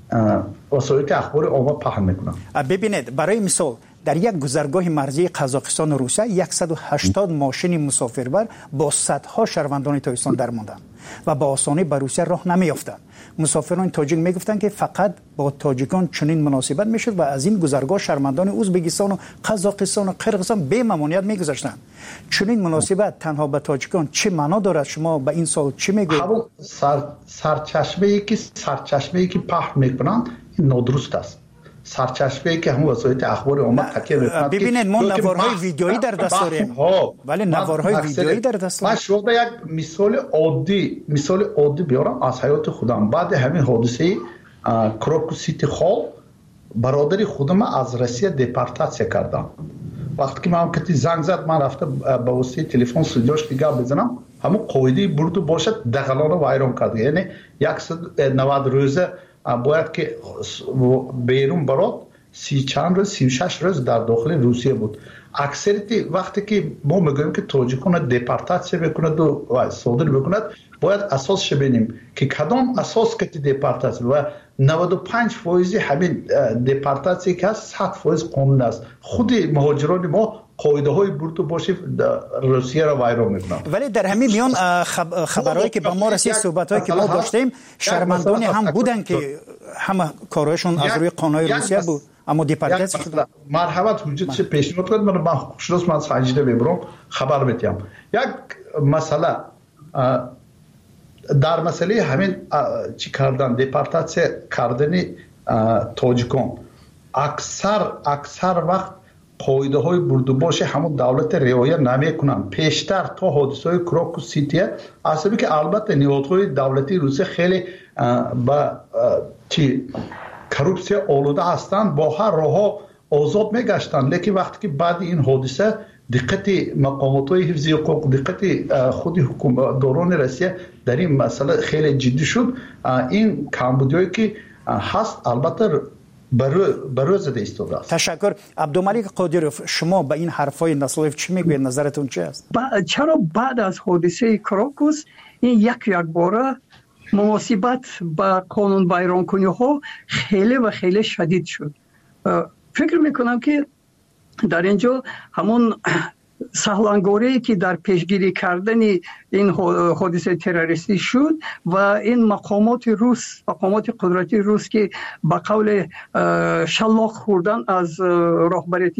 وسایل اخبار عامه پهن می‌کنند. ببینید برای مثال در یک گذرگاه مرزی قزاقستان و روسیه صد و هشتاد ماشین مسافربر با صدها شهروندان تاجیکستان درماندند و با آسانی به روسیه راه نمی‌یافتند. مسافران تاجیک میگفتند که فقط با تاجیکان چنین مناسبت میشد و از این گذرگاه شهروندان ازبکستان و قزاقستان و قرقیزستان به ممانعت میگذاشتند. چنین مناسبت تنها به تاجیکان چه معنا دارد؟ شما به این سال چی میگویید؟ همون سر سرچشمه‌ای که سرچشمه‌ای که پخش میکنند این نادرست است. سرچشمه‌ای که هم وسایل اخبار عامه تکیه میکنند. ببینید ما نوارهای ویدیویی در دست داریم. ولی نوارهای ویدیویی در دست داریم. من شما یک مثال عادی مثال عادی بیارم از حیات خودم. بعد همین حادثه کراکوس سیتی خال برادری خودم از روسیه دپورتاسیون کردم. وقتی که من کتی زنگ زد من رفتم با واسطه تلفن صداش دیگه بزنم، همون قاعده برد باشد دغلان رو وایران کرد. یعنی صد و نود روزه باید که بیرون برات سی چند روز سی و شش روز در داخل روسیه بود. اکثریت وقتی که ما میگوییم که تاجیکان دپورتاسیون بکند و صادر بکند باید اساسش ببینیم که کدام اساس که دپورتاسیون و نود و پنج درصد همین دپورتاسیون که هست صد درصد قانون است. خود مهاجران ما قاعده های برد باشه روسیه را ویران میکنن. ولی در همین میان خبرهایی که با ما رسید صحبت‌هایی که ما داشتیم شرمندانی هم بودن که همه کارهایشون از روی قانون‌های روسیه بود اما دپورتاسیون شدن. مرحمت حجت چه پیشنهاد کنید من من خوششانس من سنجیده ببرم خبر میدم. یک مسئله در مسئله همین چی کردن دپورتاسیون کردن تاجیکان اکثر اکثر وقت قاعده های بردوباش همون دولت رعایت نمیکنن. پیشتر تا حادثه های کراکوس سیتی اصلا که البته نهادهای دولتی روسیه خیلی با چی کروپسیا آلوده هستند با هر راه آزاد میگشتن، لیکن وقتی که بعد این حادثه دقت مقامات های حفظی حقوق دقت خود حکومتداران روسیه در این مسئله خیلی جدی شد. این کمبودیایی که هست البته برای زده ایستاده است. تشکر. عبدالملک قادروف شما به این حرفای نسلوف چی میگوید؟ نظرتون چی است؟ چرا بعد از حادثه کراکوس این یک یک باره مناسبت با قانون ویران کنی ها خیلی و خیلی شدید شد. فکر میکنم که در اینجا همون سهلانگاری که در پیشگیری کردن این حادثه تروریستی شد و این مقامات روس مقامات قدرتی روس که با قول شلاق خوردن از رهبریت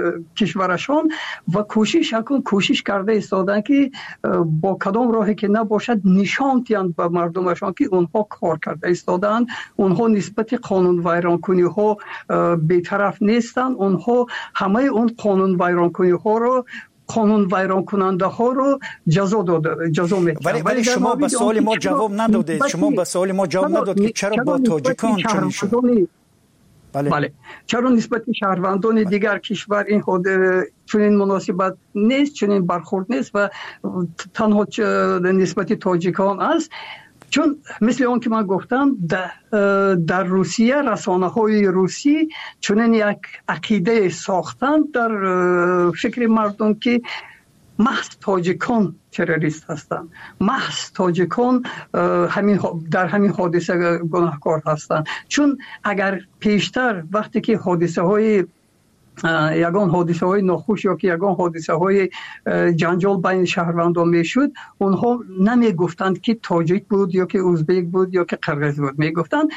کشورشان و کوشش کن کوشش کرده ایستادن که با کدام راهی که نباشد نشان دهند به مردمشان که اونها کار کرده ایستادن، اونها نسبت قانون ویران کنی ها بی‌طرف نیستند، اونها همه اون قانون ویران کنی ها رو قانون ویران کننده ها رو جزا داده جزا میکنند. ولی ولی شما به سوال ما جواب ندادید. شما به سوال ما جواب ندادید که چرا با تاجیکان چنین شد. بله. بله چرا نسبت شهروندان دیگر کشور این چنین مناسبت نیست، چنین برخورد نیست و تنها نسبت تاجیکان است؟ چون مثل اون که من گفتم در, در روسیه رسانه های روسی چنین یک عقیده ساختن در فکر مردم که محض تاجیکان تروریست هستند، محض تاجیکان همین در همین حادثه گناهکار هستند. چون اگر پیشتر وقتی که حادثه های یگان حادثه های ناخوش یا که یگان حادثه های جنجال بین شهروندان میشد اونها نمی گفتند که تاجیک بود یا که ازبک بود یا که قرقیز بود، می گفتند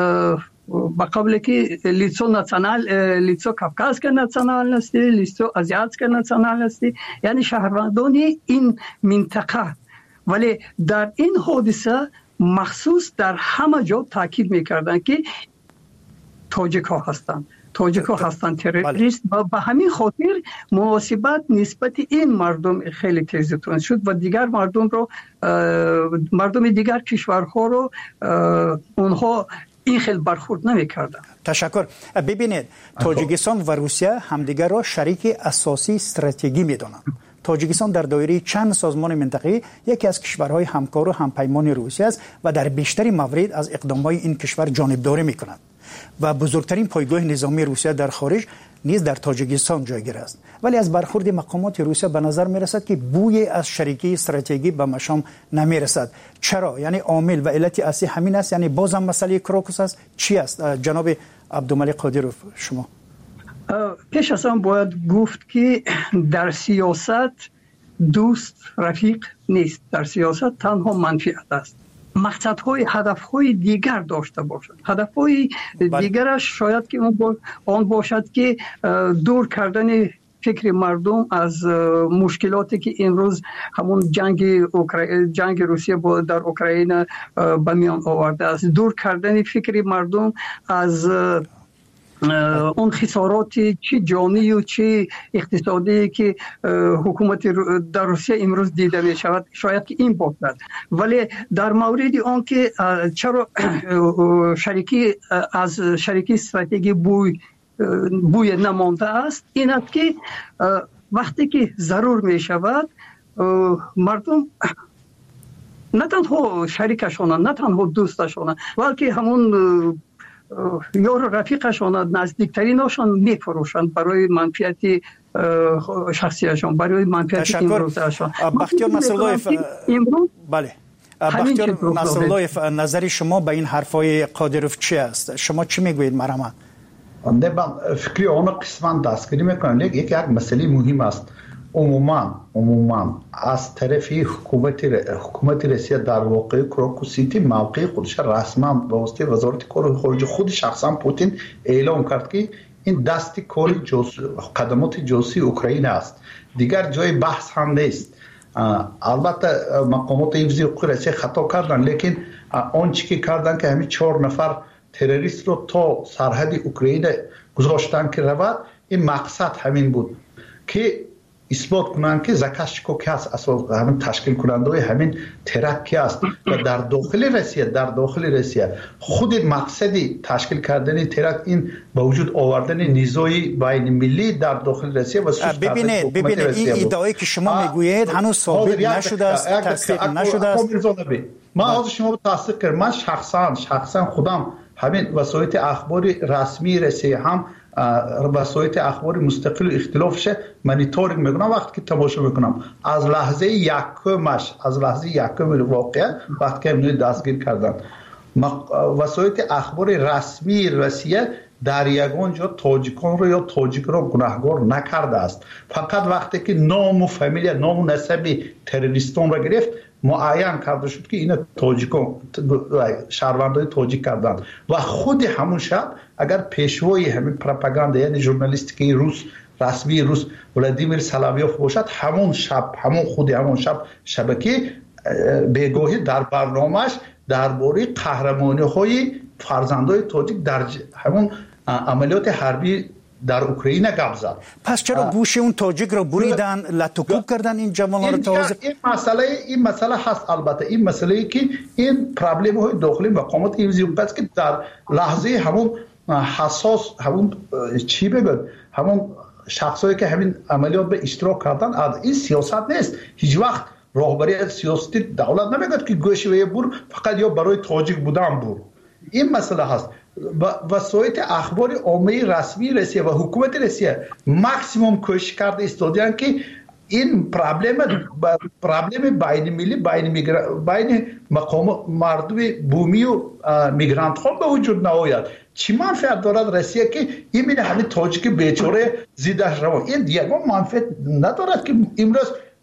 با قبل که لیتسو ناسیونال لیتسو کافکاسکا ناسیونالستی لیتسو آزیاتسکا ناسیونالستی، یعنی شهروندان این منطقه. ولی در این حادثه مخصوص در همه جا تاکید میکردند که تاجیک ها هستند. تاجیک ها هستند تروریست و به همین خاطر مناسبت نسبت این مردم خیلی تیزتون شد و دیگر مردم رو مردم دیگر کشورها رو اونها این خیلی برخورد نمی‌کردند. تشکر. ببینید تاجیکستان و روسیه همدیگر را شریک اساسی استراتژیکی می‌دانند. تاجیکستان در دایره چند سازمان منطقه‌ای یکی از کشورهای همکار و همپیمان روسیه است و در بیشتر موارد از اقدامات این کشور جانبداری می‌کند و بزرگترین پایگاه نظامی روسیه در خارج نیز در تاجیکستان جایگیر است. ولی از برخورد مقامات روسیه به نظر می‌رسد که بوی از شریکی استراتژیکی به مشام نمی‌رسد. چرا؟ یعنی عامل و علت اصلی همین است، یعنی بازم مسئله کراکوس است. چی است جناب عبدالملک قادروف شما؟ پیش از آن باید گفت که در سیاست دوست رفیق نیست. در سیاست تنها منفعت است. مقصدهای هدفهای دیگر داشته باشد. هدفهای دیگرش شاید که آن باشد که دور کردن فکر مردم از مشکلاتی که امروز همون جنگ اوکراین جنگ روسیه در اوکراین به میان آورده است، دور کردن فکر مردم از اون خسارات چه جانی و چه اقتصادی که حکومت در روسیه امروز دیده می شود، شاید که این باشد. ولی در مورد آن که چرا شریکی از شریکی استراتژی بوی بوی نمانده است، این است که وقتی که ضرور می شود مردم نه تنها شریکشان نه تنها دوستشان بلکه همون یار رفیقشان نزدیکترینشان میفروشند برای منفعت شخصیشان، برای منفعت امروزشان. بختیار نصراللهیف بله بختیار نصراللهیف نظر شما به این حرفای قادروف چی است؟ شما چی میگویید مرحمت؟ نه من فکری آن قسمت دستگیری میکنم. یک یک مسئله مهم است. عموما عموما از طرف حکومت حکومت روسیه در واقع کراکوسیتی موقع خودش رسما به واسطه وزارت کار خارجه خود شخصا پوتین اعلام کرد که این دست کار جاسوسی قدمات جاسوسی اوکراین است، دیگر جای بحث هم نیست. البته مقامات حفظی حقوق روسیه خطا کردن، لیکن آنچه که کردن که همین چهار نفر تروریست رو تا سرحد اوکراین گذاشتن که رود، این مقصد همین بود که اثبات کنند که زاکاشکو که است، اساس همین تشکیل کننده های همین ترک است و در داخل روسیه در داخل روسیه خود مقصدی تشکیل کردن ترک این به وجود آوردن نیزوی بین ملی در داخل روسیه و ببینید ببینید این ادعایی که شما میگویید هنوز ثابت نشده است، تصدیق نشده است. من از شما رو تصدیق کردم. من شخصا شخصا خودم همین وسایل اخباری رسمی روسیه هم وسایل اخبار مستقل اختلافش مانیتورینگ میکنم. وقتی که تماشا میکنم از لحظه یکمش از لحظه یکم واقعا وقتی که اینو دستگیر کردن وسایل اخبار رسمی روسیه در یگان جا تاجیکان رو یا تاجیک رو گناهکار نکرده است. فقط وقتی که نام و فامیل نام و نسب تروریستان را گرفت معین کرده شد که اینا تاجیکان شهروندای تاجیک کردن و خود همون شب اگر پیشوای همین پروپاگاندا یعنی ژورنالیستیکی روس رسمی روس ولادیمیر سلاویوف باشد، همون شب همون خود همون شب شبکه بگاهی در برنامه‌اش درباره قهرمانی‌های فرزندای تاجیک در همون عملیات حربی در اوکراین گپ زد. پس چرا گوش اون تاجیک رو بریدن لطوکوب کردن این جوانان رو تازه؟ این مسئله این مسئله هست. البته این مسئله ای که این پرابلم های داخلی مقامات حفظی حقوق است که در لحظه همون حساس همون چی بگم همون شخصایی که همین عملیات به اشتراک کردن این سیاست نیست. هیچ وقت راهبری سیاسی دولت نمیگه که گوشه بور فقط یا برای تاجیک بودن بور. این مسئله هست. وسایل اخبار عامه رسمی روسیه و حکومت روسیه ماکسیموم کوشش کرده استادیان که این پرابلم پرابلم بین ملی بین بین مقام مردم بومی و میگرانت ها به وجود نیاید. چی منفعت دارد روسیه که این من همین تاجیک بیچاره زیدش روان این دیگه منفعت ندارد که امروز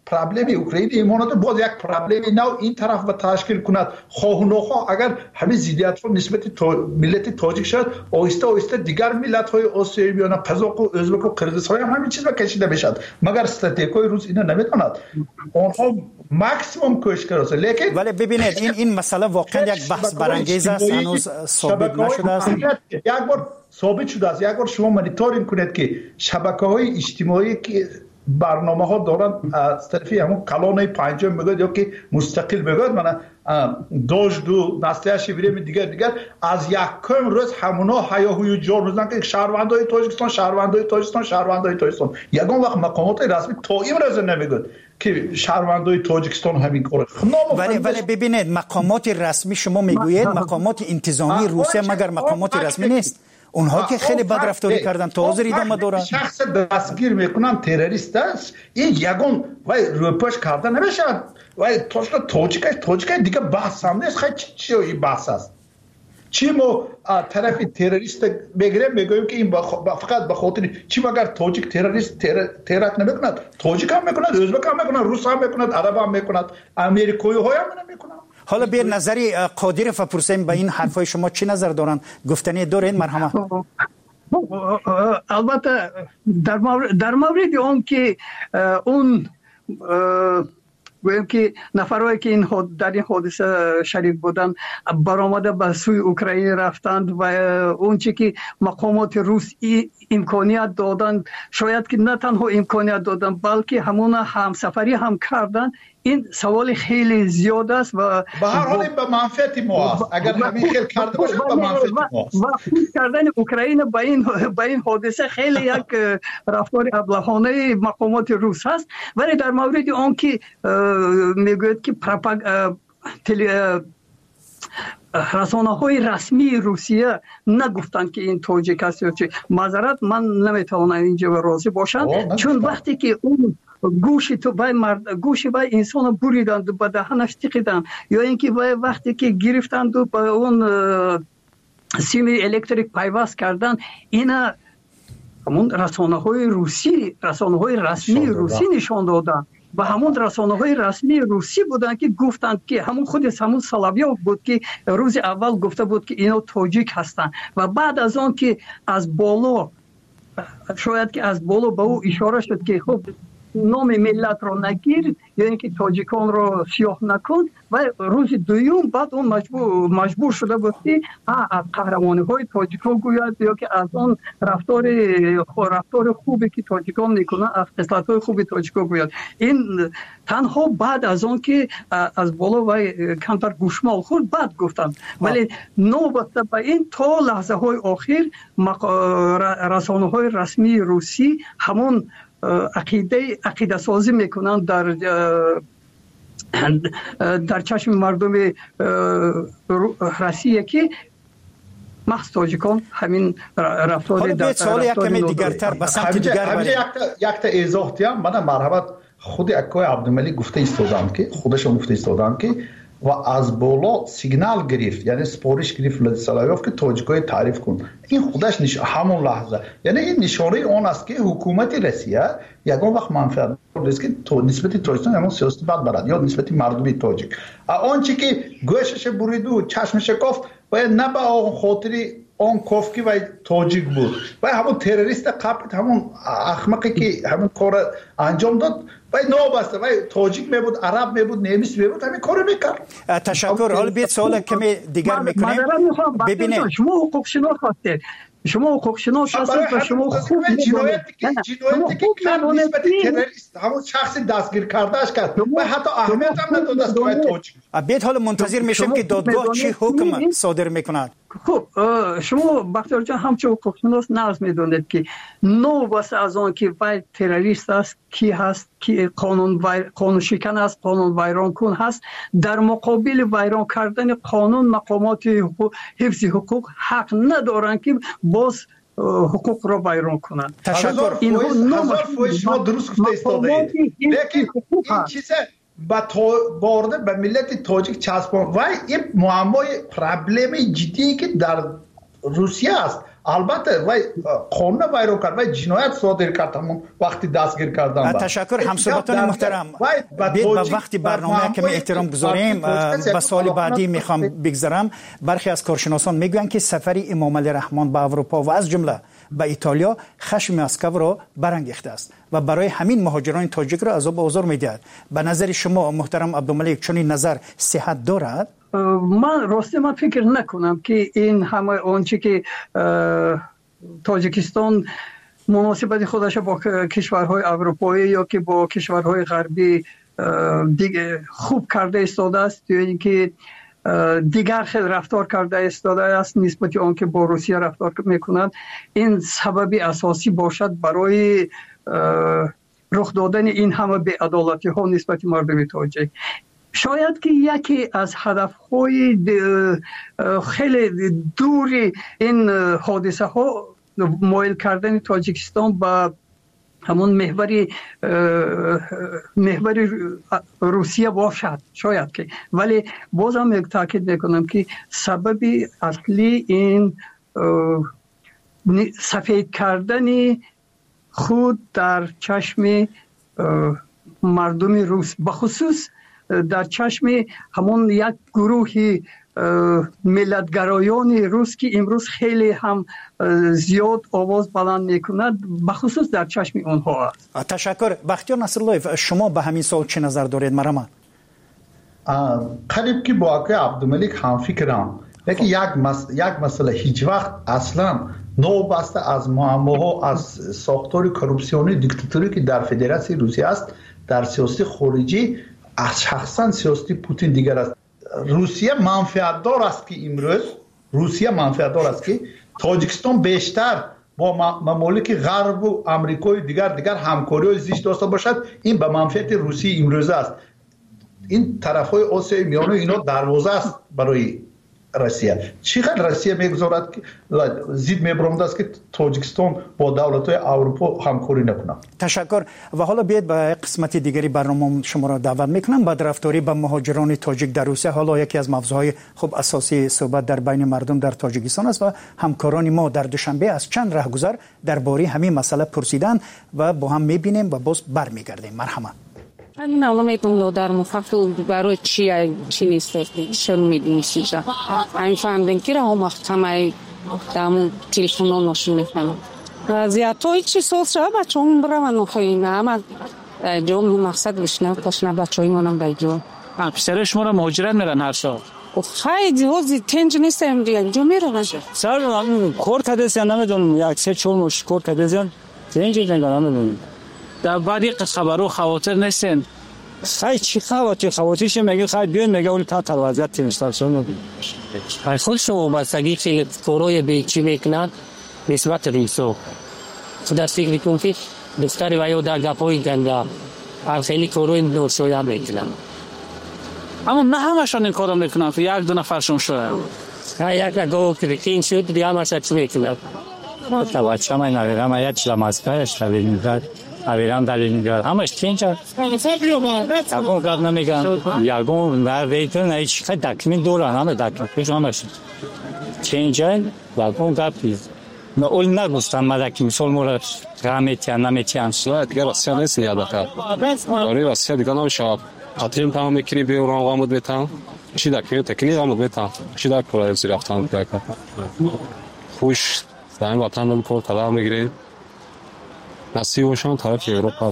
پرابلم اوکراین ایمانات باز یک پرابلم نو این طرف به تشکیل کند خواه و نخواه اگر همین زیدیت ها نسبت تا ملت تاجیک شد آهسته آهسته دیگر ملت های آسیایی بیان قزاق و ازبک و قرقیزستان هم همین چیز کشیده بشد مگر استراتژیکای روس اینا نمیداند آنها ماکسیمم کوشش کرده لیکن ولی ببینید این این مسئله واقعا یک بحث برانگیز است هنوز ثابت نشده است یک بار ثابت شده است یک بار شما مانیتورینگ کنید که شبکه‌های اجتماعی که برنامه ها دارن از طرفی همون کلانه پنجم میگوید یا که مستقل میگوید من دوش دو نسلیش بیریم دیگر دیگر از یکم روز همونا هیاهوی جور میزنن که شهروندای تاجیکستان شهروندای تاجیکستان شهروندای تاجیکستان یگان وقت مقامات رسمی تا این روز نمیگوید که شهروندای تاجیکستان همین کار ولی ولی ببینید مقامات رسمی شما میگویید مقامات انتظامی روسیه مگر مقامات رسمی نیست اونها که خیلی بد رفتاری کردن تا حاضر ادامه دارن شخص دستگیر میکنن تروریست است این یگان وای روپاش کردن نمیشه وای توشلا تاجیک تاجیک دیگه بحث هم نیست خیلی چی این بحث است چی ما طرف تروریست بگیریم میگویم که این فقط به خاطر چی مگر تاجیک تروریست ترور نمیکند تاجیک هم میکند ازبک هم میکند روس هم میکند عرب هم میکند امریکایی های هم نمیکنند حالا به نظری قادر فپرسیم به این حرفای شما چی نظر دارن گفتنی دارین مرحمت البته در مورد در مورد اون که اون گویم که نفرایی که این در این حادثه شریک بودن برآمده به سوی اوکراین رفتند و اون چی که مقامات روس امکانیت دادن شاید که نه تنها امکانیت دادن بلکه همون همسفری هم کردن این سوال خیلی زیاد است و به هر حال به منفعت ما است اگر همین خیلی کرده باشه به منفعت ما است و خود کردن اوکراین با این با این حادثه خیلی یک رفتار ابلهانه مقامات روس هست ولی در مورد آن که میگوید که پروپاگ رسانه های رسمی روسیه نگفتند که این تاجیک است یا چه معذرت من نمیتوانم اینجا راضی باشم چون وقتی که اون گوشی تو بای مرد گوشی بای انسان بریدند به دهنش تکیدن یا اینکه وقتی که گرفتند و به اون سیم الکتریک پیوست کردن اینا همون رسانه های روسی رسانه های رسمی روسی نشان دادن و همون رسانه های رسمی روسی بودن که گفتند که همون خود همون سلاویوف بود که روز اول گفته بود که اینا تاجیک هستند و بعد از آن که از بالا شاید که از بالا به او اشاره شد که خب نام ملت رو نگیر یا اینکه تاجیکان رو سیاه نکن و روز دوم بعد اون مجبور مجبور شده بود که از قهرمانی های تاجیکان گوید یا که از اون رفتار رفتار خوبی که تاجیکان میکنن از خصلت های خوبی تاجیکان گوید این تنها بعد از اون که از بالا و کمتر گوشمال خورد بعد گفتم ولی نوبت به این تا لحظه های آخر رسانه های رسمی روسی همون عقیده عقیده سازی میکنن در در چشم مردم روسیه که محض تاجیکان همین رفتار در سوال یک کمی دیگرتر به سمت دیگر یک تا ایزاح دیم من مرحبت خود اکای عبدالملک گفته ایستادن که خودش گفته ایستادن که و از بالا سیگنال گرفت یعنی سپارش گرفت ولادیسلاویوف که تاجیکای تعریف کن این خودش نش... همون لحظه یعنی این نشانه اون است که حکومت روسیه یگان وقت منفعت است که تو نسبت تاجیکستان همون سیاست بد برد یا نسبت مردم تاجیک آنچه که گوشش برید و چشمش کافت و نه به اون خاطری اون کافکی و تاجیک بود و همون تروریست قبل همون احمقی که همون کار انجام داد و نابسته و تاجیک می بود عرب می بود نمیس می بود همین کارو میکرد تشکر حالا بیت سوال کمی دیگر میکنیم ببینید شما حقوق شناس هستید شما حقوق شناس هستید و شما خوب جنایتی که جنایتی که کرد نسبت تروریست همون شخصی دستگیر کردهش کرد و حتی اهمیت هم نداد است که تاجیک بیت حالا منتظر میشیم که دادگاه چی حکم صادر میکند خب شما بختیار جان همچه حقوق شناس نرز میدونید که نو واسه از آن که وای تروریست است کی هست کی قانون وای... قانون شکن است قانون ویران کن هست در مقابل ویران کردن قانون مقامات حفظ حقوق حق ندارن که باز حقوق را ویران کنند تشکر این هزار فوش شما درست گفته ایستاده لیکن این چیزه با تو بارده به ملت تاجیک چسبان و این معمای پرابلم جدی که در روسیه است البته وای قانون وایرو کرد وای جنایت صادر کرد همون وقتی دستگیر کردن. تشکر همصحبتان محترم. بید با وقتی برنامه کمی احترام گذاریم به سوال بعدی میخوام بگذارم. برخی از کارشناسان میگویند که سفر امام علی رحمان به اروپا و از جمله به ایتالیا خشم مسکو را برانگیخته است و برای همین مهاجران تاجیک را عذاب و آزار میدهد. به نظر شما محترم عبدالملک چنین نظر صحت دارد؟ من راستی من فکر نکنم که این همه آنچه که تاجیکستان مناسبت خودش با کشورهای اروپایی یا که با کشورهای غربی دیگه خوب کرده ایستاده است یا اینکه دیگر خیلی رفتار کرده ایستاده است نسبت آن که با روسیه رفتار میکنند، این سببی اساسی باشد برای رخ دادن این همه بی‌عدالتی ها نسبت مردم تاجیک. شاید که یکی از هدفهای خیلی دوری این حادثه ها مایل کردن تاجیکستان به همون محوری محوری روسیه باشد، شاید که، ولی بازم یک تاکید میکنم که سببی اصلی این سفید کردن خود در چشم مردم روس، بخصوص در چشم همون یک گروه ملتگرایان روس که امروز خیلی هم زیاد آواز بلند میکند، بخصوص در چشم اونها است. تشکر. بختیار نصرالله، شما به همین سوال چه نظر دارید؟ مرحبا. قریب که با آقای عبدالملک هم فکرم، لیکن یک مس... یک مسئله هیچ وقت اصلا نوبسته از معماها از ساختار کورپسیونی دیکتاتوری که در فدراسیون روسیه است در سیاست خارجی از شخصا سیاست پوتین دیگر است. روسیه منفعت دار است که امروز روسیه منفعت دار است که تاجیکستان بیشتر با ممالک غرب و آمریکای دیگر دیگر همکاری زیست داشته باشد. این به منفعت روسیه امروز است. این طرفهای آسیای میانه اینا دروازه است برای روسیه. چقدر روسیه میگذارد که زید میبرند است که تاجیکستان با دولت‌های اروپا همکاری نکنه. تشکر. و حالا بیاید به قسمت دیگری برنامه شما را دعوت میکنم. بدرفتاری به مهاجران تاجیک در روسیه حالا یکی از موضوعهای خوب اساسی صحبت در بین مردم در تاجیکستان است و همکاران ما در دوشنبه از چند راهگذر درباره همین مسئله پرسیدن و با هم میبینیم و باز برمیگردیم. مرحبا. من نمی‌دونم در مفاهیم برای چی چی نیست چه می‌دونی چیزا این فهمیدن که راه محتمل دامون تلفن نشون می‌کنم زیادی چی سوسه بچه‌م برام نخواهیم اما جون مقصد بشنم پاشنه بچه‌ایمونم بیجون پسر شما را مهاجرت میرن هر سال خیلی هزی تنج نیستم دیگه جو میرن سر من کور کدس نمیدونم یک سه چهار مش کور کدس تنج نمیدونم در بعدی خبرو خواطر نیستن خیلی چی خواطر خواطرش میگه خیلی بیان میگه اون تا تلویزیون تلویزیون خیلی خود شما مسئله که فروی به چی میکنن نسبت ریسو خدا فکر میکنم که دختری وایو در گپوی گندا خیلی فروی دور شویا میکنن اما نه همشون این کارو میکنن که یک دو نفرشون شده یک لگو کریکین شد دیگه همش چی میکنن تا چه من نمیدونم اما یک لماسکارش نمیدونم اویران در اینجا همش چینجا اون کار نمیگن یارگون و ویتون هیچ خیلی دکمین دوران همه دکمین پیش همش چینجا و اون کار پیز نه اول نگفتم مدکی مسول مورد رمیتیان نمیتیان سواد دیگه راستی نیست یاد کرد آره راستی دیگه نمیشه خاطرم تمام میکنی به اون آمد بتام چی دکمین تکنیک آمد بتام چی دک پرای زیر رفتن کرد خوش زمین وطن رو کار طلا میگیره نصیبشون طرف اروپا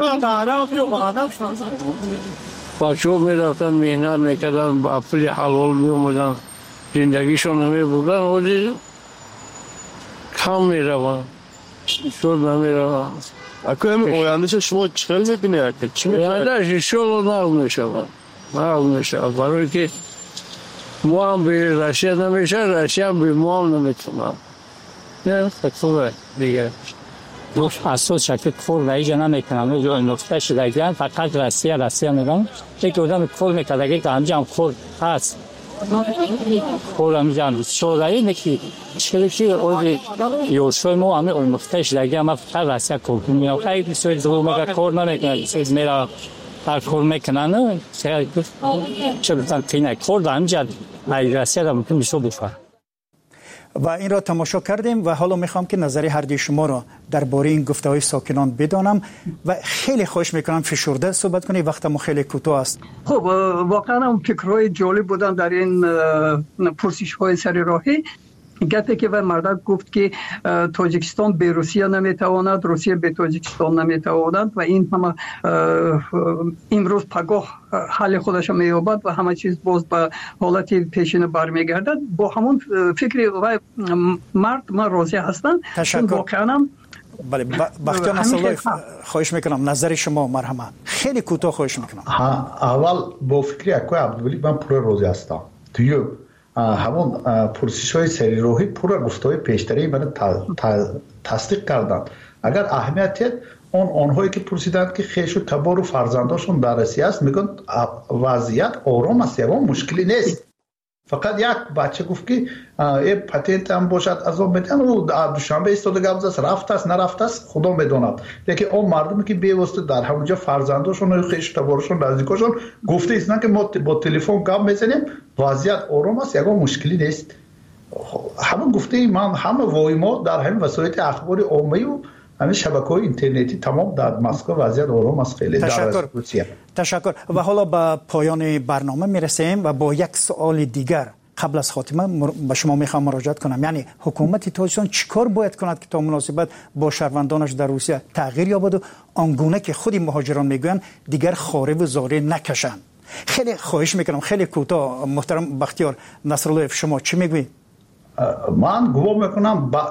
بچه‌ها میرفتن مهنت میکردن با پول حلال میومدن زندگیشون نمیبردن ولی کم میرون شد نمیرون اکو هم آیندهش شما چخل میبینه آیندهش شد نمیشه نمیشه برای که ما هم به روسیه نمیشه روسیه هم به ما هم نمیتونن نه خطوره دیگه دوست اساس شکل کور و ایجا نمیکنم جو نقطه شده گرن فقط روسیه روسیه میگم یک آدم کور میکرده که همجا هم کور هست کور همجا شده نکی چلی که اوزی یوشوی مو همه اون نقطه شده گرن فقط روسیه کور میگم خیلی بسیاری دو مگه کور نمیکنم چیز میرا هر کور میکنن چه بودن تینه کور همجا روسیه را ممکن میشو بفر و این را تماشا کردیم و حالا میخوام که نظر هر دوی شما را درباره این گفته‌های ساکنان بدانم و خیلی خواهش میکنم فشرده صحبت کنید، وقت ما خیلی کوتاه است. خب واقعا هم فکرهای جالب بودن در این پرسش‌های سر راهی. گفته که و مردک گفت که تاجیکستان به روسیه نمیتواند، روسیه به تاجیکستان نمیتواند و این همه امروز پگاه حال خودش مییابد و همه چیز باز به حالت پیشین برمیگردد. با همون فکر و مرد من راضی هستم. تشکر. واقعا بله بختیار نصرالله خواهش میکنم نظر شما مرحمت خیلی کوتاه خواهش میکنم. اول با فکر اکوی عبدالولی من پورا راضی هستم. توی همون پرسش های سری روحی پورا گفته های پیشتری من تصدیق کردن. اگر اهمیت اون آنهایی که پرسیدند که خیش و تبار و فرزنداشون در روسیه است میگن وضعیت آرام است، یا مشکلی نیست. فقط یک بچه گفت که این پتنت هم باشد از آن میتن و دوشنبه ایستاده گفت است رفت است نرفت است خدا میداند. لیکن اون مردمی که بیواسطه در همونجا فرزنداشون و خیش تبارشون نزدیکاشون گفته ایستن که ما با تلفن گپ میزنیم وضعیت آرام است، یک مشکلی نیست. همون گفته من همه وای ما در همین وسایل اخبار عامه و همین شبکه‌های اینترنتی تمام در مسکو وضعیت آرام است. خیلی تشکر. تشکر. و حالا به پایان برنامه میرسیم و با یک سوال دیگر قبل از خاتمه به شما میخوام مراجعت کنم. یعنی حکومت تاجیکستان چیکار باید کند که تا مناسبت با شهروندانش در روسیه تغییر یابد و آنگونه که خود مهاجران میگویند دیگر خاره و زاره نکشند؟ خیلی خواهش میکنم خیلی کوتاه. محترم بختیار نصرالله شما چی میگویید؟ من گمان میکنم با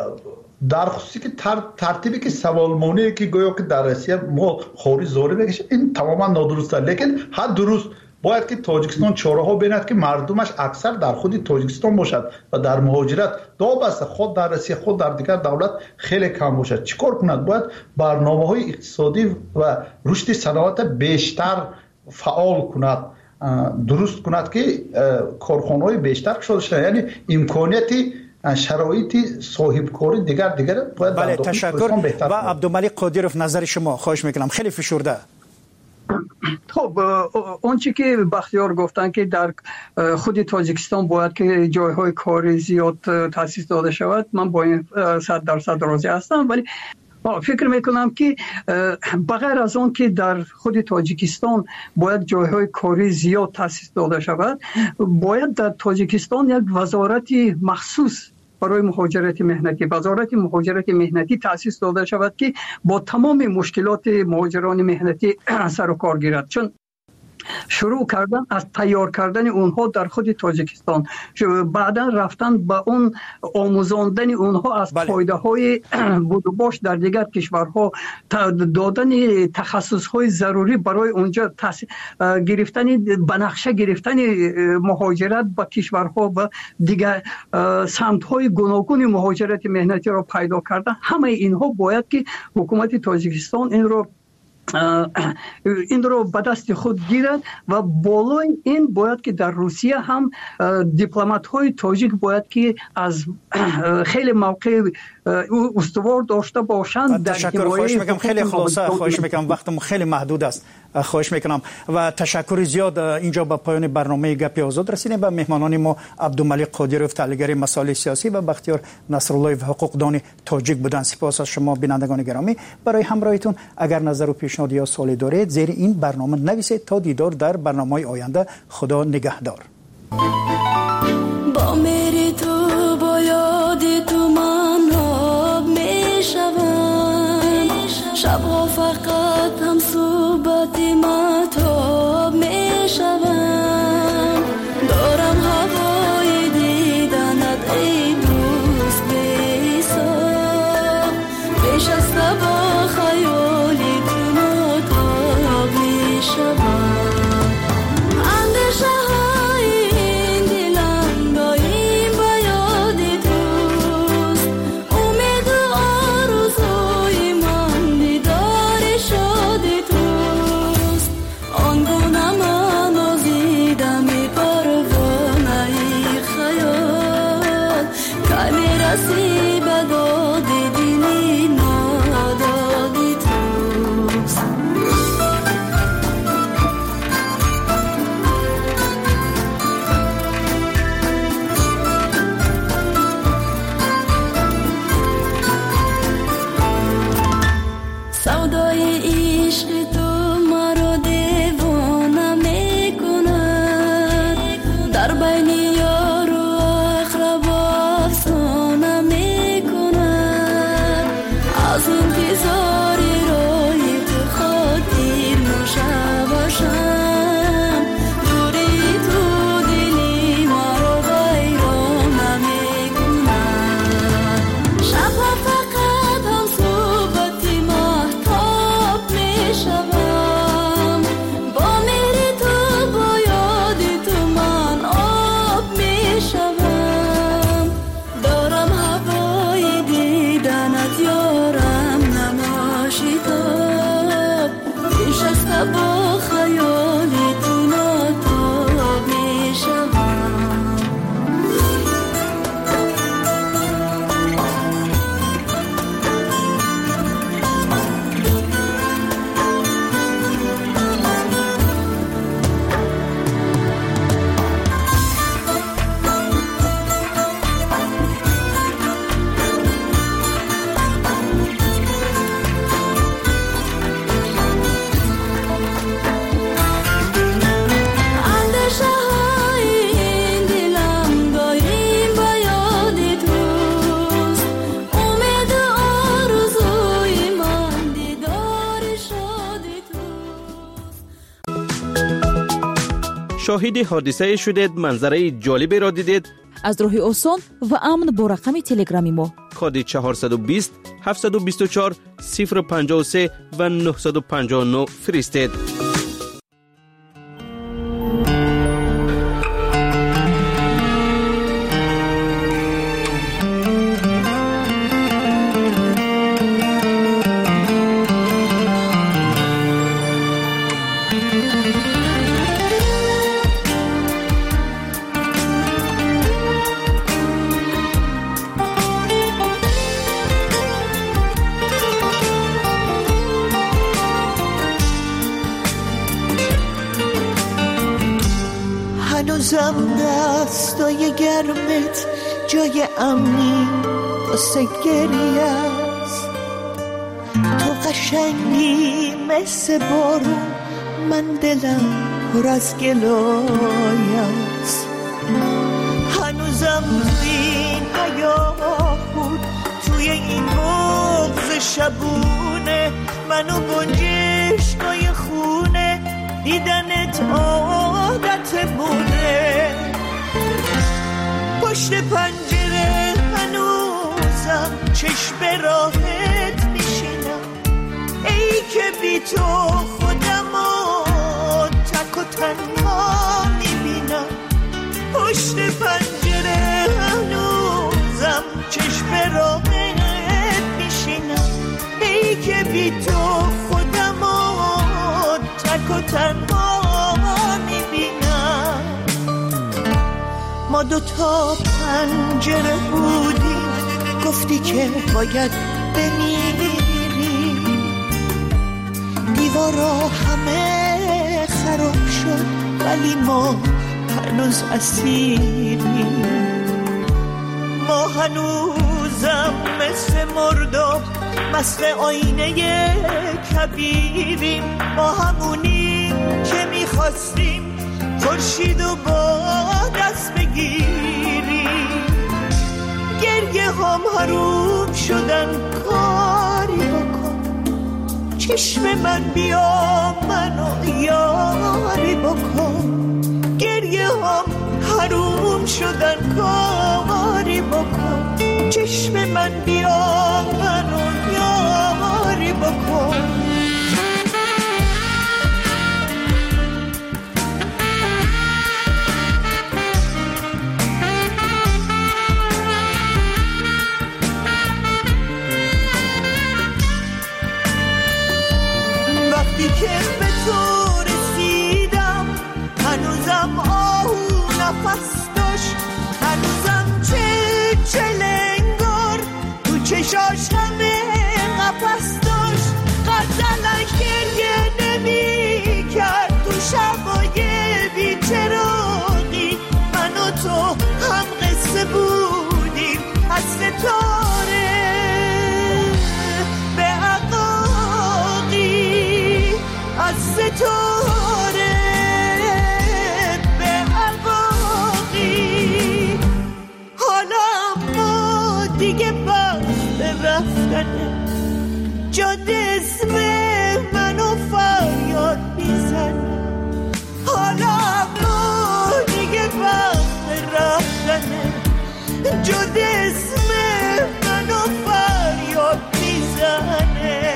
در خصوصی که تر، ترتیبی که سوالمونی که گویا که در روسیه ما خاری زوری بکشه این تماما نادرسته. لیکن حد درست باید که تاجیکستان چاره‌ها بیند که مردمش اکثر در خود تاجیکستان باشد و در مهاجرت دو بسته خود در روسیه خود در دیگر دولت خیلی کم باشد. چیکار کند؟ باید برنامه‌های اقتصادی و رشد صنعت بیشتر فعال کند، درست کند که کارخانه‌های بیشتر شده شود. یعنی امکانیتی شرایطی صاحب کاری دیگر دیگر باید بله تشکر. و عبدالملک قادیروف نظر شما خواهش میکنم خیلی فشرده. خب اون چی که بختیار گفتن که در خود تاجیکستان باید که جایهای کاری زیاد تأسیس داده شود، من با این صد درصد راضی هستم. ولی فکر میکنم که بغیر از اون که در خود تاجیکستان باید جایهای کاری زیاد تأسیس داده شود، باید در تاجیکستان یک وزارت مخصوص برای مهاجرت مهنتی، وزارت مهاجرت مهنتی تأسیس داده شود که با تمام مشکلات مهاجران مهنتی سر و کار گیرد. چون شروع کردن از تیار کردن اونها در خود تاجیکستان، بعدا رفتن به اون آموزاندن اونها از فایده های بود و باش در دیگر کشورها، دادن تخصص های ضروری برای اونجا گرفتن بنقشه گرفتن مهاجرت به کشورها و دیگر سمت های گوناگون مهاجرت مهنتی را پیدا کردن. همه اینها باید که حکومت تاجیکستان این رو این رو به دست خود گیرد و بالای این باید که در روسیه هم دیپلمات های تاجیک باید که از خیلی موقع استوار داشته باشند. تشکر. خواهش میکنم خیلی خلاصه خواهش میکنم وقتم خیلی محدود است. خواهش میکنم و تشکر زیاد. اینجا به پایان برنامه گپی آزاد رسیدیم. به مهمانان ما عبدالملک قادیروف تحلیلگر مسائل سیاسی و بختیار نصرالله حقوقدان تاجیک بودند. سپاس از شما بینندگان گرامی برای همراهیتون. اگر نظر و پیشنهاد یا سوالی دارید زیر این برنامه نویسید. تا دیدار در برنامه‌های آینده. خدا نگهدار. با میری تو با یادی تو من آب میشوم، شبها فقط هم صحبتی مطاب میشوم. دارم هوای دیدنت ای دوست بی‌حساب، پیش از با خیالی تو مطاب میشوم. اندیشه های این دلم با این با یاد توست، امید و آرزوی من دیدار شاد توست. آنگونه من آزیدم پروانه خیال، که میرسی به داد دلی نادادی توست. شاهد حادثه شدید، منظره جالبی را دیدید؟ از راه آسان و امن با رقم تلگرامی ما کد چهارصد و بیست هفتصد و بیست و چهار صفر و پنجاه و سه و نهصد و پنجاه و نه فرستید. هنوزم دستای گرمت جای امنی واسه گریه است. تو قشنگی مثل بارون، من دلم پر از گلای است. هنوزم توی این حیاه بود، توی این بغض شبونه، منو گنجشکای خونه دیدنت عادت بوده. پشت پنجره هنوزم چشم راحت میشینم، ای که بی تو خودمو تک و تنها میبینم. پشت پنجره هنوزم چشم راحت میشینم، ای که بی تو خودمو تک و تنها میبینم. ما دوتا پنجره بودیم، گفتی که باید بمیریم. دیوارا همه خراب شد ولی ما هنوز اسیریم. ما هنوزم مثل مرداب مثل آینه کبیریم. ما همونیم که میخواستیم خورشیدو با دست بگیریم. گریه هم حروم شدن، کاری بکن چشم من بیا منو یاری بکن. گریه هم حروم شدن، کاری بکن چشم من بیا منو یاری بکن. وقتی که به تو رسیدم هنوزم آهو نفس داشت، هنوزم چه چلنگار تو چشاش همه قفس داشت. غزلش گریه نمی کرد تو شبای بی‌چراغی. من و تو هم قصه بودیم از ستاره به عقاقی، از ستاره به عقاقی. حالا ما دیگه وقت رفتنه، جاده اسم منو فریاد میزنه. حالا ما دیگه وقت رفتنه، جاده اسم منو فریاد میزنه.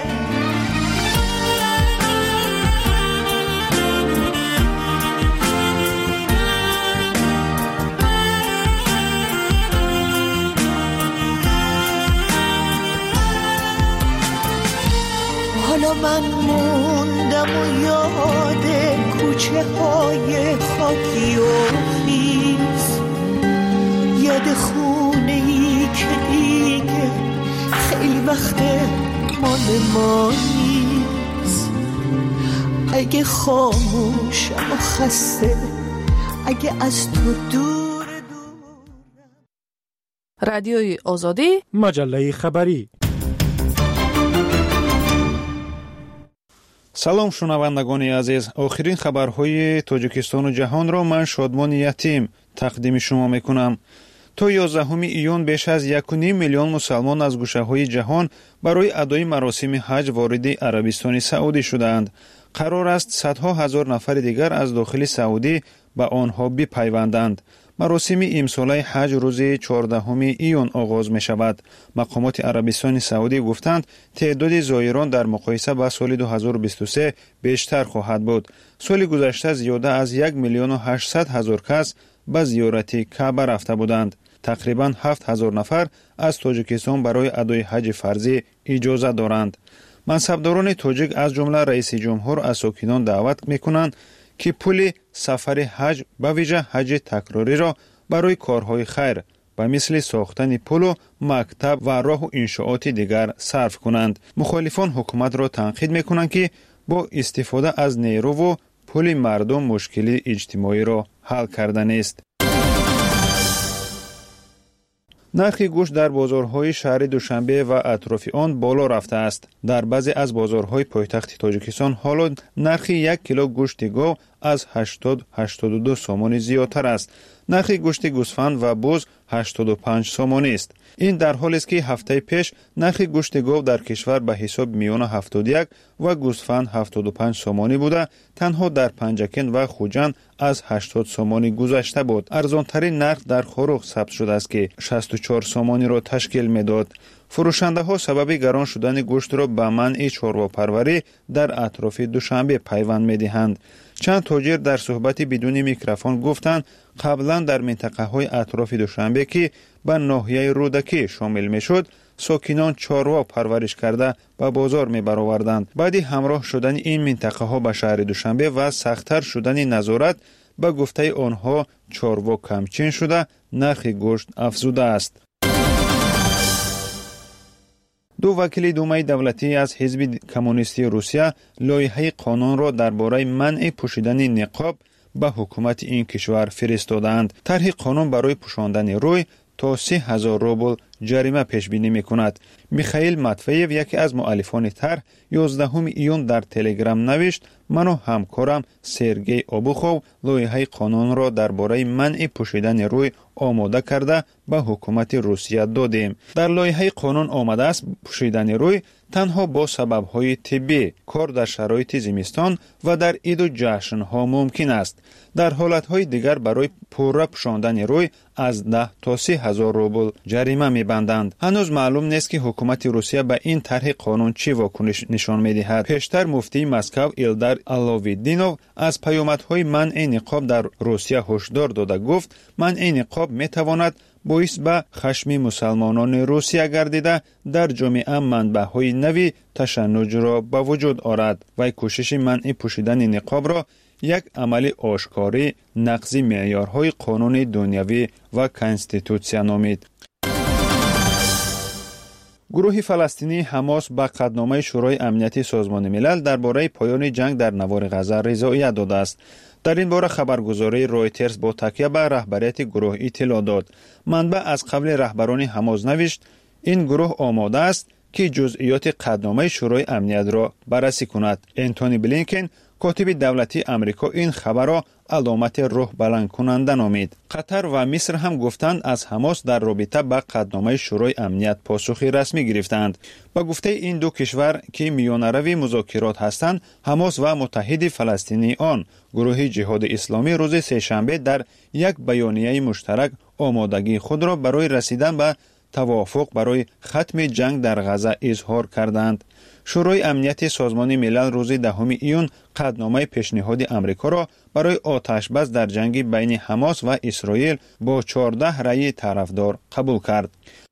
حالا من موندم و یاد کوچه های خاکی و خیز، یاد خونه ای که دیگه خیلی وقت مال ما نیست. اگه خاموشم و خسته، اگه از تو دور دور. رادیوی آزادی، مجله خبری. салом шунавандагони азиз, охирин хабарҳои тоҷикистону ҷаҳонро ман шодмони ятим тақдими шумо мекунам. то ёздаҳуми июн беш аз яку ним миллион мусалмон аз гӯшаҳои ҷаҳон барои адои маросими ҳаҷ вориди арабистони саудӣ шудаанд. қарор аст садҳо ҳазор нафари дигар аз дохили саудӣ به آنها بپیوندند. مراسم امساله حج روز چهاردهم ایون آغاز می شود. مقامات عربستان سعودی گفتند تعداد زائران در مقایسه با سال دو هزار و بیست و سه بیشتر خواهد بود. سال گذشته زیاده از یک میلیون و هشتصد هزار کس به زیارت کعبه رفته بودند. تقریبا هفت هزار نفر از تاجیکستان برای ادای حج فرضی اجازه دارند. منصبداران تاجیک از جمله رئیس جمهور از ساکنان دعوت میکنند که پول سفر حج به ویژه حج تکراری را برای کارهای خیر به مثل ساختن پل و مکتب و راه و انشاءات دیگر صرف کنند. مخالفان حکومت را تنقید میکنند که با استفاده از نیرو و پول مردم مشکل اجتماعی را حل کرده نیست. نرخ گوشت در بازارهای شهر دوشنبه و اطراف آن بالا رفته است. در بعضی از بازارهای پایتخت تاجیکستان حالا نرخ یک کیلو گوشت گاو از هشتاد تا هشتاد و دو سومانی زیادتر است. نرخ گوشت گوسفند و بز هشتاد و پنج سومانی است. این در حالی است که هفته پیش نرخ گوشت گاو در کشور به حساب میان هفتاد و یک و گوسفند هفتاد و پنج سومانی بوده، تنها در پنجکن و خوجند از هشتاد سومانی گذشته بود. ارزانترین نرخ در خروق ثبت شده است که شصت و چهار سومانی را تشکیل میداد. فروشنده ها سبب گران شدن گوشت را به منع چارواپروری در اطراف دوشنبه پیوند میدهند. چند تاجر در صحبت بدون میکروفون گفتند قبلا در منطقه های اطراف دوشنبه که به ناحیه رودکی شامل میشد، ساکنان چاروا پرورش کرده به بازار می برآوردند. بعد همراه شدن این منطقه ها به شهر دوشنبه و سخت‌تر شدن نظارت، به گفته آنها چاروا کمچین شده، نرخ گوشت افزوده است. دو وکیل دومای دولتی از حزب کمونیستی روسیه لایحه قانون را درباره منع پوشیدن نقاب به حکومت این کشور فرستادند. طرح قانون برای پوشاندن روی تا سه هزار روبل جریمه پیش بینی میکند. میخائیل ماتویف، یکی از مؤلفان طرح، یازدهم ایون در تلگرام نوشت: من و همکارم سرگئی آبوخوف لایحه قانون را درباره منع پوشیدن روی آماده کرده به حکومت روسیه دادیم. در لایحه قانون آمده است پوشیدن روی تنها با سبب‌های طبی، کار در شرایط زمستان و در عید و جشن‌ها ممکن است. در حالت‌های دیگر برای پوره پوشاندن روی از ده تا سی هزار روبل جریمه می‌بندند. هنوز معلوم نیست که حکومت روسیه به این طرح قانون چی واکنش نشان می‌دهد. پیشتر مفتی مسکو ایلدار آلاویدینوف از پیامدهای منع نقاب در روسیه هشدار داده گفت: منع نقاب می‌تواند باعث به خشم مسلمانان روسیه گردیده در جامعه منبع‌های نوی تشنج را به وجود آورد. و کوشش منع پوشیدن نقاب را یک عمل آشکاری نقض معیارهای قانون دنیوی و کنستیتوسیون نامید. گروه فلسطینی حماس به قطعنامه شورای امنیتی سازمان ملل درباره پایان جنگ در نوار غزه رضایت داده است. در این باره خبرگزاری رویترز با تکیه به رهبریت گروه اطلاع داد. منبع از قبل رهبران حماس نوشت: این گروه آماده است که جزئیات قطعنامه شورای امنیت را بررسی کند. انتونی بلینکن، کاتب دولتی امریکا، این خبر را علامت روح بلند کننده نامید. قطر و مصر هم گفتند از حماس در رابطه با قطعنامه شورای امنیت پاسخی رسمی گرفتند. با گفته این دو کشور که میانروی مذاکرات هستند، حماس و متحد فلسطینی آن گروه جهاد اسلامی روز سه‌شنبه در یک بیانیه مشترک آمادگی خود را برای رسیدن به توافق برای ختم جنگ در غزه اظهار کردند. شورای امنیت سازمان ملل روز دهم ایون قطعنامه پیشنهاد امریکا را برای آتش بس در جنگ بین حماس و اسرائیل با چهارده رأی طرفدار قبول کرد.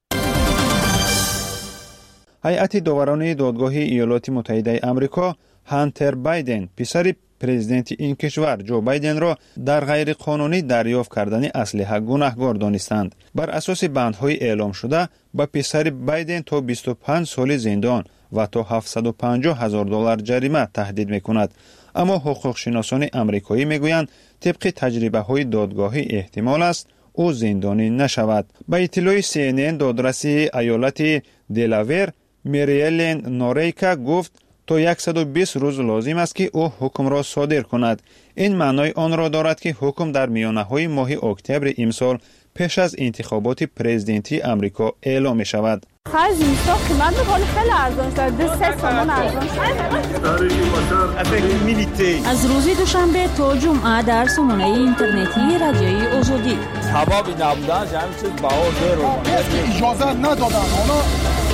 هیئت داوران دادگاه ایالات متحده امریکا هانتر بایدن، پسر پرزیدنت این کشور جو بایدن، را در غیر قانونی دریافت کردن اسلحه گناهکار دانستند. بر اساس بندهای اعلام شده به پسر بایدن تا بیست و پنج سال زندان و تا هفتصد و پنجاه هزار دلار جریمه تهدید میکند. اما حقوق شناسان امریکایی میگویند طبق تجربه های دادگاهی احتمال است او زندانی نشود. به اطلاع سی ان ان دادرس ایالت دلاور میریلن نوریکا گفت تا صد و بیست روز لازم است که او حکم را صادر کند. این معنای آن را دارد که حکم در میانه های ماه اکتبر امسال پیش از انتخابات پرزیدنتی امریکا اعلام می شود. خیلی زیستا قیمت میکنه خیلی ارزان شد دو سه تومن ارزان شد. از روز دوشنبه تا جمعه در سامانه اینترنتی رادیوی آزادی سبب نبودن همین چیز باور درو اجازه ندادن اونا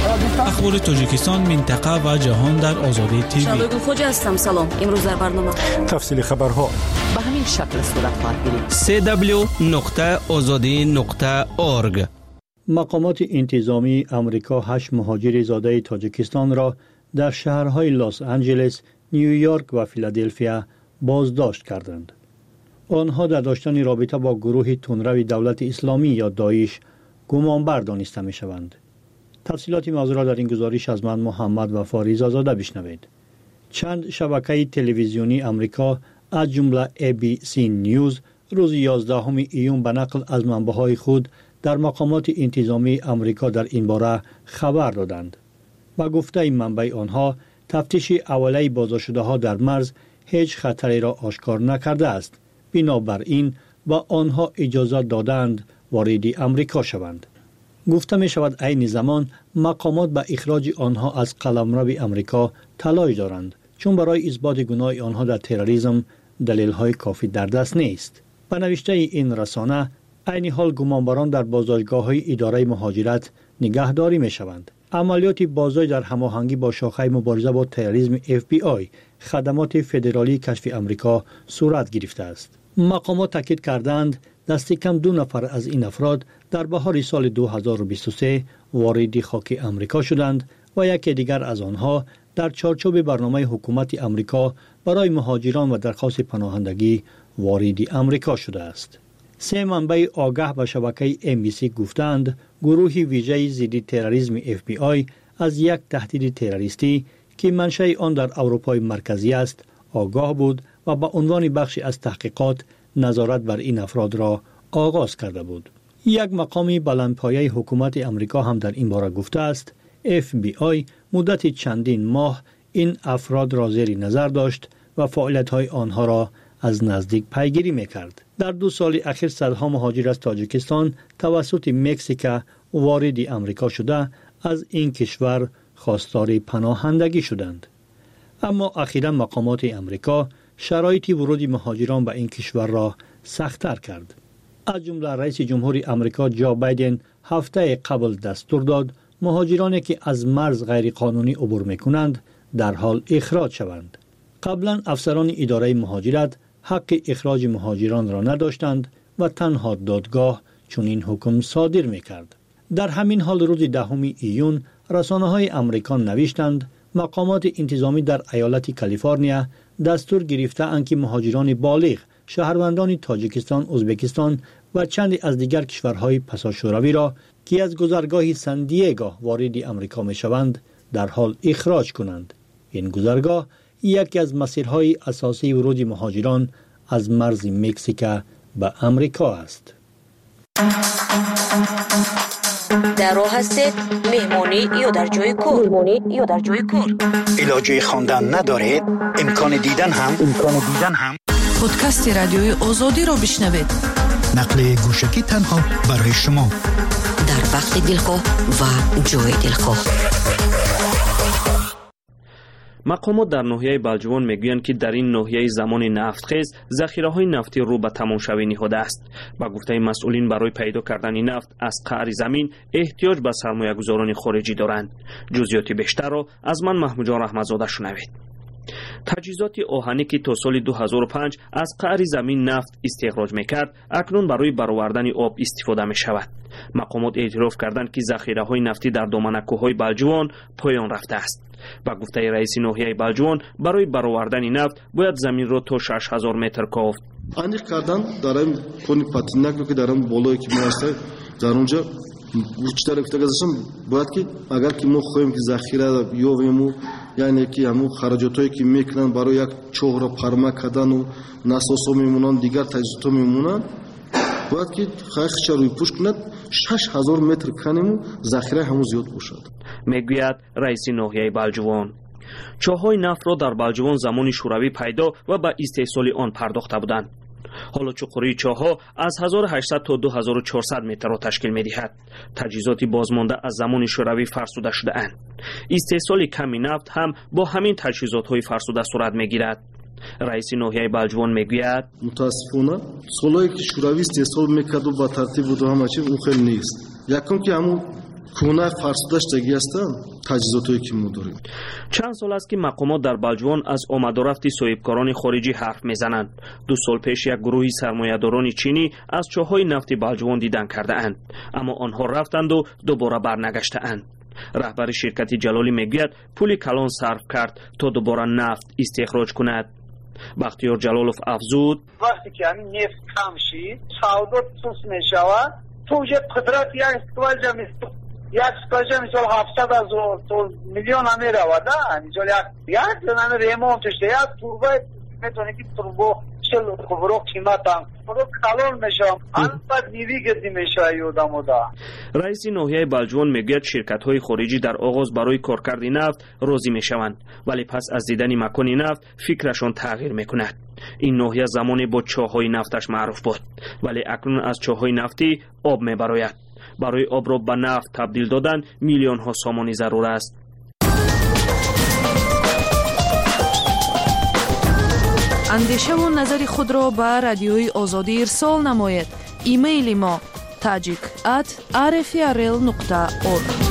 اخبار تاجیکستان منطقه و جهان در آزادی تیوی. شبگو خوج هستم. سلام. امروز در برنامه تفصیل خبرها به همین شکل صورت خواهد گرفت. سی دبلیو نقطه آزادی نقطه اورگ. مقامات انتظامی امریکا هشت مهاجر زاده تاجیکستان را در شهرهای لس آنجلس، نیویورک و فیلادلفیا بازداشت کردند. آنها در داشتن رابطه با گروه تندرو دولت اسلامی یا داعش گمانبر دانسته می شوند. تفصیلات موضوع را در این گزارش از من محمد و فاریز آزاده بشنوید. چند شبکه تلویزیونی امریکا از جمله ای بی سی نیوز روز یازدهم ایون به نقل از منبع‌های خود در مقامات انتظامی امریکا در این باره خبر دادند. و گفته این منبع آنها تفتیش اولیه بازداشت ها در مرز هیچ خطری را آشکار نکرده است. بنابراین و آنها اجازه دادند وارد امریکا شوند. گفته می شود عین زمان مقامات به اخراج آنها از قلمرو امریکا تلاش دارند، چون برای اثبات گناه آنها در تروریسم دلیل های کافی در دست نیست. به نوشته این رسانه عین حال گمانبران در بازداشتگاه های اداره مهاجرت نگهداری می شوند. عملیات بازداشت در هماهنگی با شاخه مبارزه با تروریسم اف بی آی خدمات فدرالی کشف امریکا صورت گرفته است. مقامات تاکید کردند دست کم دو نفر از این افراد در بهار سال دو هزار و بیست و سه وارد خاک امریکا شدند و یکی دیگر از آنها در چارچوب برنامه حکومت امریکا برای مهاجران و درخواست پناهندگی وارد امریکا شده است. سه منبع آگاه به شبکه ام بی سی گفتند گروه ویژه ضد تروریسم اف بی آی از یک تهدید تروریستی که منشأ آن در اروپای مرکزی است آگاه بود و به عنوان بخشی از تحقیقات نظارت بر این افراد را آغاز کرده بود. یک مقامی بلندپایه حکومت امریکا هم در این باره گفته است اف بی آی مدت چندین ماه این افراد را زیر نظر داشت و فعالیت‌های آنها را از نزدیک پیگیری می‌کرد. در دو سال اخیر صدها مهاجر از تاجیکستان توسط مکزیک وارد امریکا شده از این کشور خواستار پناهندگی شدند. اما اخیراً مقامات امریکا شرایط ورود مهاجران به این کشور را سخت‌تر کرد. از جمله رئیس جمهور امریکا جو بایدن هفته قبل دستور داد مهاجرانی که از مرز غیرقانونی عبور می‌کنند در حال اخراج شوند. قبلا افسران اداره مهاجرت حق اخراج مهاجران را نداشتند و تنها دادگاه چنین حکم صادر می‌کرد. در همین حال روز دهم ایون رسانه‌های امریکا نوشتند مقامات انتظامی در ایالت کالیفرنیا دستور گرفته‌اند که مهاجران بالغ شهروندان تاجیکستان، ازبکستان و چند از دیگر کشورهای پساشوروی را که از گذرگاه سن دیگو وارد امریکا می‌شوند در حال اخراج کنند. این گذرگاه یکی از مسیرهای اساسی ورود مهاجران از مرز مکزیک به امریکا است. در راه هستید مهمانی یا در جای کار مهمانی یا در جای کار علاجه خواندن ندارید امکان دیدن هم امکان دیدن هم پادکست رادیوی آزادی را بشنوید. نقل گوشکی تنها برای شما در وقت دلخواه و جای دلخواه. مقامات در ناحیه بلجوان میگویند که در این ناحیه زمان نفتخیز ذخیره‌های نفتی رو به تمامشوی نهاده است. با گفته مسئولین برای پیدا کردن نفت از قعر زمین احتیاج به سرمایه‌گذاران خارجی دارند. جزئیات بیشتر را از من محمود جان رحمت‌زاده شنوید. تجهیزات آهنی که تا سال دو هزار و پنج از قعر زمین نفت استخراج میکرد اکنون برای برآوردن آب استفاده می شود. مقامات اعتراف کردند که ذخیره‌های نفتی در دامن کوههای بلجوان پایان رفته است. با گفته رئیس ناحیه بلجوان برای برآوردن نفت باید زمین را تا شش هزار متر کافت. انیق کردن داریم کنی پاتینک که داریم بالایی که میرسه در اونجا بیشتر افتگازشم باید که اگر که ما خواهیم که ذخیره بیاوریم یعنی که همون خراجاتایی که میکنن برای یک چوه را پرما کردن و نساسا میمونن دیگر تجهیزات میمونن باید که خیخش روی پوش کند شش هزار متر کنیم و ذخیره همون زیاد باشد. میگوید رئیس ناحیه بلجوان. چاهای نفت را در بلجوان زمان شوروی پیدا و به استحصال آن پرداخته بودند. حالا چقوری چاه‌ها از هزار و هشتصد تا دو هزار و چهارصد متر را تشکیل می‌دهد. تجهیزات بازمانده از زمان شوروی فرسوده شده‌اند. استحصال کمی نفت هم با همین تجهیزات‌های فرسوده صورت می‌گیرد. رئیس ناحیه بلجوان میگوید متاسفانه سالایی که شوروی استحصال میکرد و با ترتیب بود و همه چی اون خیلی نیست. یکم که همون کونه فرسوده شدگی هستن تجهیزاتی که ما داریم. چند سال است که مقامات در بلجوان از آمد و رفت صاحبکاران خارجی حرف میزنند. دو سال پیش یک گروهی سرمایه‌داران چینی از چاه‌های نفت بلجوان دیدن کرده اند، اما آنها رفتند و دوباره برنگشته‌اند. رهبر شرکت جلالی میگوید پول کلان صرف کرد تا دوباره نفت استخراج کند. بختیار جلالوف افزود وقتی که همین نفت کم شید سودا سوس میشود تو یه قدرت یک اسکواجه میست یک اسکواجه میسال هفتصد از میلیون هم میرود اینجا یک یک دونه ریمونت شده یک توربه میتونه که توربو چل خبرو قیمت هم خبرو کلان میشم البته نیوی گردی میشه یودم و دا. رئیس ناحیه بلجوان میگوید شرکت های خارجی در آغاز برای کارکرد نفت راضی میشوند، ولی پس از دیدن مکان نفت فکرشان تغییر میکند. این ناحیه زمانی با چاهای نفتش معروف بود، ولی اکنون از چاهای نفتی آب میبراید. برای آب را به نفت تبدیل دادن میلیون ها سامانی ضرور است. اندیشه و نظر خود را به رادیوی آزادی ارسال نماید. ایمیل ما تاجیک ات آر اف ار ال نقطه اورگ.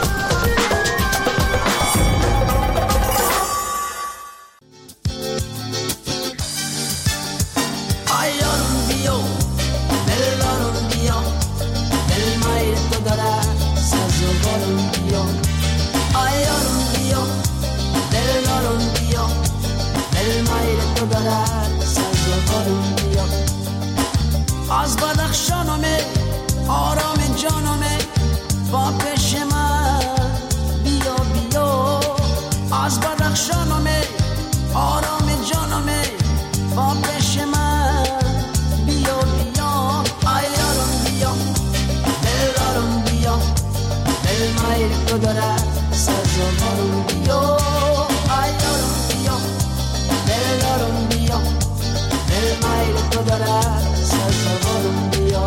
از بدخشانمه آرام جانمه با پیش من بیا بیا از بدخشانمه آرام جانمه با پیش من بیا بیا ایارم بیا دلارم بیا دل مایر تو داره سازوارم بیا ایارم بیا دلارم بیا دل مایر تو داره سازوارم بیا.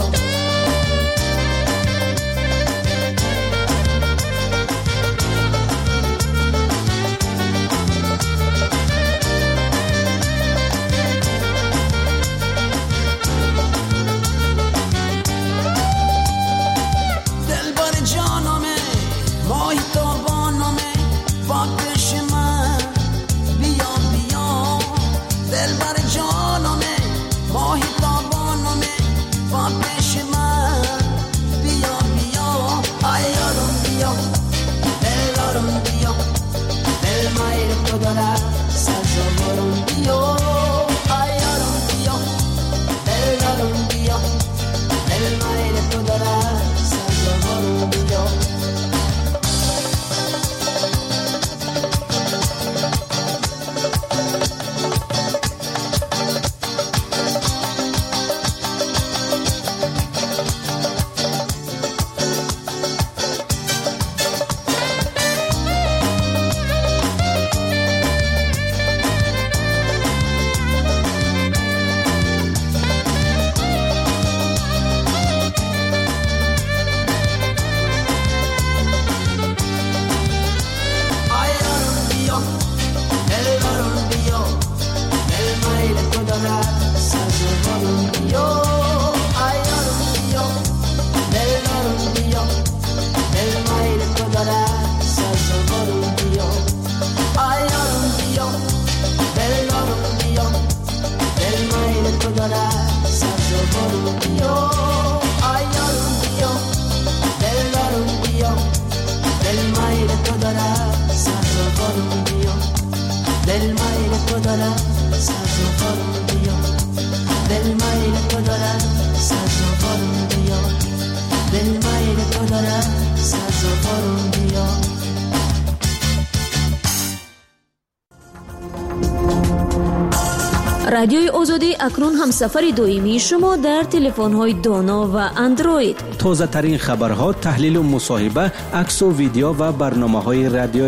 رادیوی آزادی اکنون هم سفر دائمی شما در تلفن‌های دانا و اندروید. تازه ترین خبرها، تحلیل و مصاحبه، عکس و ویدیو و برنامه‌های رادیویی،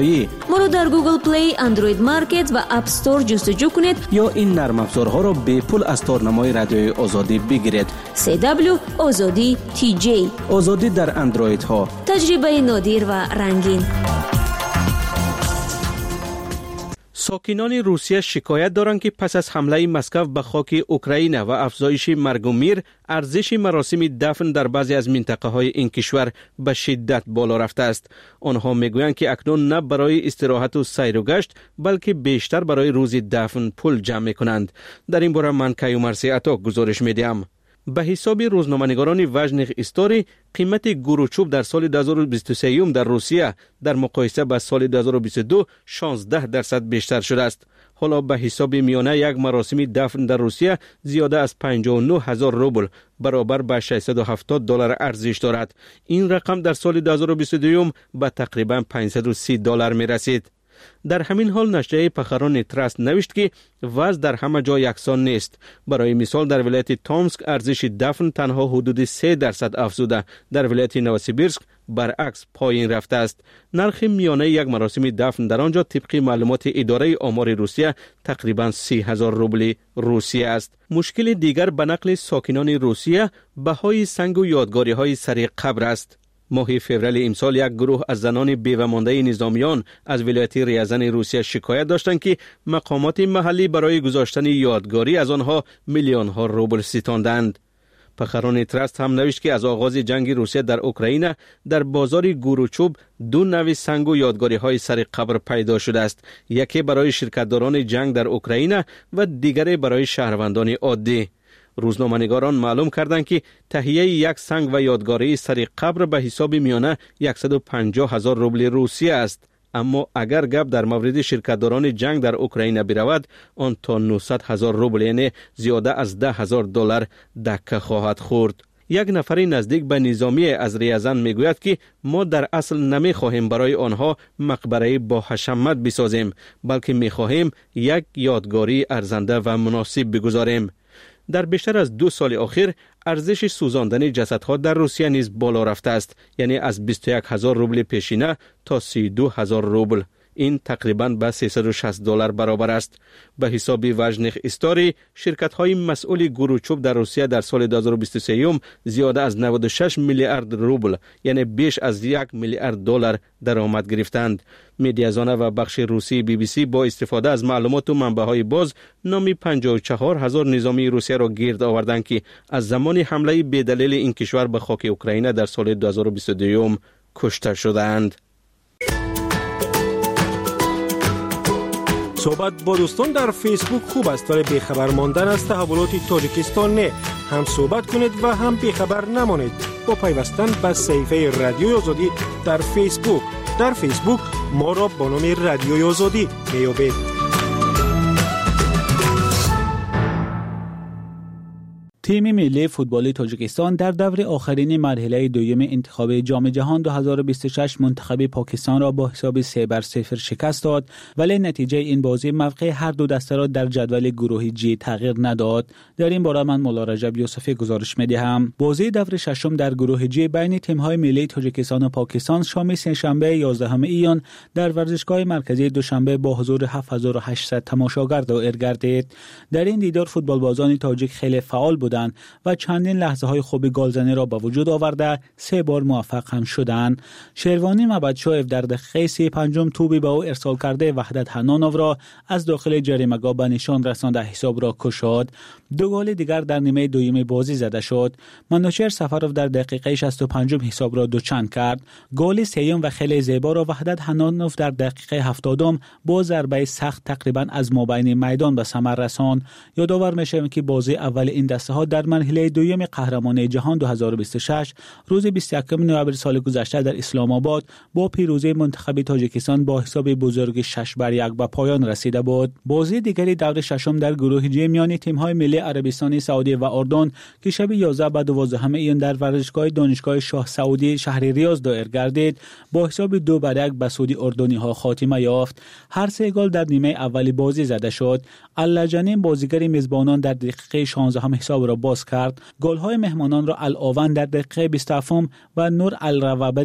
ما رو در گوگل پلی، اندروید مارکت و اپ استور جستجو کنید یا این نرم افزارها رو به پول از تورنمای رادیوی آزادی بگیرید. سی دبلیو آزادی تی جی، آزادی در اندروید ها، تجربه نادر و رنگین. ساکنان روسیه شکایت دارند که پس از حمله مسکو به خاک اوکراین و افزایش مرگ و میر، ارزش مراسم دفن در بعضی از منطقه های این کشور به شدت بالا رفته است. آنها میگویند که اکنون نه برای استراحت و سیر و گشت بلکه بیشتر برای روز دفن پول جمع میکنند. در این باره من کیومرسی عطا گزارش میدیم. به حساب روزنامه‌نگاران وژنیخ استوری، قیمت گوروچوب در سال دو هزار و بیست و سه در روسیه در مقایسه با سال دو هزار و بیست و دو شانزده درصد بیشتر شده است. حالا به حساب میانه یک مراسم دفن در روسیه زیاده از پنجاه و نه هزار روبل برابر به ششصد و هفتاد دلار ارزش دارد. این رقم در سال دو هزار و بیست و دو به تقریبا پانصد و سی دلار می رسید. در همین حال نشریه پخران تراست نوشت که وضع در همه جا یکسان نیست. برای مثال در ولایت تومسک ارزش دفن تنها حدود سه درصد افزوده، در ولایت نوسیبیرسک برعکس پایین رفته است. نرخ میانه یک مراسم دفن در آنجا طبق معلومات اداره آمار روسیه تقریبا سی هزار روبل روسیه است. مشکل دیگر به نقل ساکنان روسیه بهای سنگ و یادگاری های سر قبر است. ماه فوریه امسال یک گروه از زنان بیوه مانده نظامیان از ولایت ریزن روسیه شکایت داشتند که مقامات محلی برای گذاشتن یادگاری از آنها میلیون ها روبل ستاندند. پخران تراست هم نوشت که از آغاز جنگ روسیه در اوکراین در بازار گوروچوب دو نوع سنگ و یادگاری های سر قبر پیدا شده است، یکی برای شرکتداران جنگ در اوکراین و دیگری برای شهروندان عادی. روزنامه‌نگاران معلوم کردند که تهیه یک سنگ و یادگاری سر قبر به حساب میانه صد و پنجاه هزار روبل روسیه است، اما اگر گپ در مورد شرکتداران جنگ در اوکراین برود آن تا نهصد هزار روبل یعنی زیاده از ده هزار دلار دکه خواهد خورد. یک نفر نزدیک به نظامی از ریزن میگوید که ما در اصل نمی خواهیم برای آنها مقبره با حشمت بسازیم، بلکه می خواهیم یک یادگاری ارزنده و مناسب بگذاریم. در بیشتر از دو سال اخیر ارزش سوزاندن جسدها در روسیه نیز بالا رفته است، یعنی از بیست و یک هزار روبل پیشینه تا سی و دو هزار روبل. این تقریباً به سیصد و شصت دلار برابر است. به حساب وژنیخ استوری، شرکت‌های مسئول گوروچوب در روسیه در سال دو هزار و بیست و سه زیاده از نود و شش میلیارد روبل یعنی بیش از یک میلیارد دلار درآمد گرفتند. میدیازانه و بخش روسی بی بی سی با استفاده از معلومات و منبع‌های باز نام پنجاه و چهار هزار نظامی روسیه را گرد آوردند که از زمان حمله بی‌دلیل این کشور به خاک اوکراین در سال دو هزار و بیست و دو کشته شدند. صحبت با دوستان در فیسبوک خوب است ولی بیخبر ماندن از تحولات تاجیکستان نه. هم صحبت کنید و هم بیخبر نمانید با پیوستن به صفحه رادیوی آزادی در فیسبوک. در فیسبوک ما را با نام رادیوی آزادی میابید. تیم ملی فوتبال تاجیکستان در دور آخرین مرحله دوم انتخاب جام جهان دو هزار و بیست و شش منتخب پاکستان را با حساب سه بر صفر شکست داد، ولی نتیجه این بازی موقع هر دو دسته را در جدول گروه جی تغییر نداد. در این باره من مولا رجب یوسفی گزارش می‌دهم. بازی دور ششم در گروه جی بین تیم‌های ملی تاجیکستان و پاکستان شام سه‌شنبه یازدهم ایان در ورزشگاه مرکزی دوشنبه با حضور هفت هزار و هشتصد تماشاگر دایر گردید. در این دیدار فوتبالبازان تاجیک خیلی فعال بودند و چندین لحظه های خوب گلزنی را به وجود آورده سه بار موفق هم شدند. شیروانی مبدشویف در دقیقه سی و پنج توپی به او ارسال کرده وحدت حنانوف را از داخل جریمه‌گاه به نشان رسانده حساب را کشاد. دو گل دیگر در نیمه دوم بازی زده شد. منوچهر سفروف در دقیقه شصت و پنج حساب را دوچند کرد. گل سوم و خیلی زیبا را وحدت حنانوف در دقیقه هفتاد با ضربه سخت تقریبا از مابین میدان به ثمر رساند. یادآور میشویم که بازی اول این دسته ها در مرحله دوم قهرمانی جهان دو هزار و بیست و شش روز بیست و یکم نوامبر سال گذشته در اسلام آباد با پیروزی منتخب تاجیکستان با حساب بزرگ شش بر یک به پایان رسیده بود. بازی دیگری دور ششم در گروه جی میان تیم‌های ملی عربستان سعودی و اردن که شب یازده به دوازده ایون در ورزشگاه دانشگاه شاه سعودی شهر ریاض دایر گردید با حساب دو بر یک به سود اردنی‌ها خاتمه یافت. هر سه گل در نیمه اولی بازی زده شد. اللجنی بازیگر میزبانان در دقیقه شانزده حساب را باز کرد. گل‌های مهمانان را الاون در دقیقه بیست و هفت و نور الروابده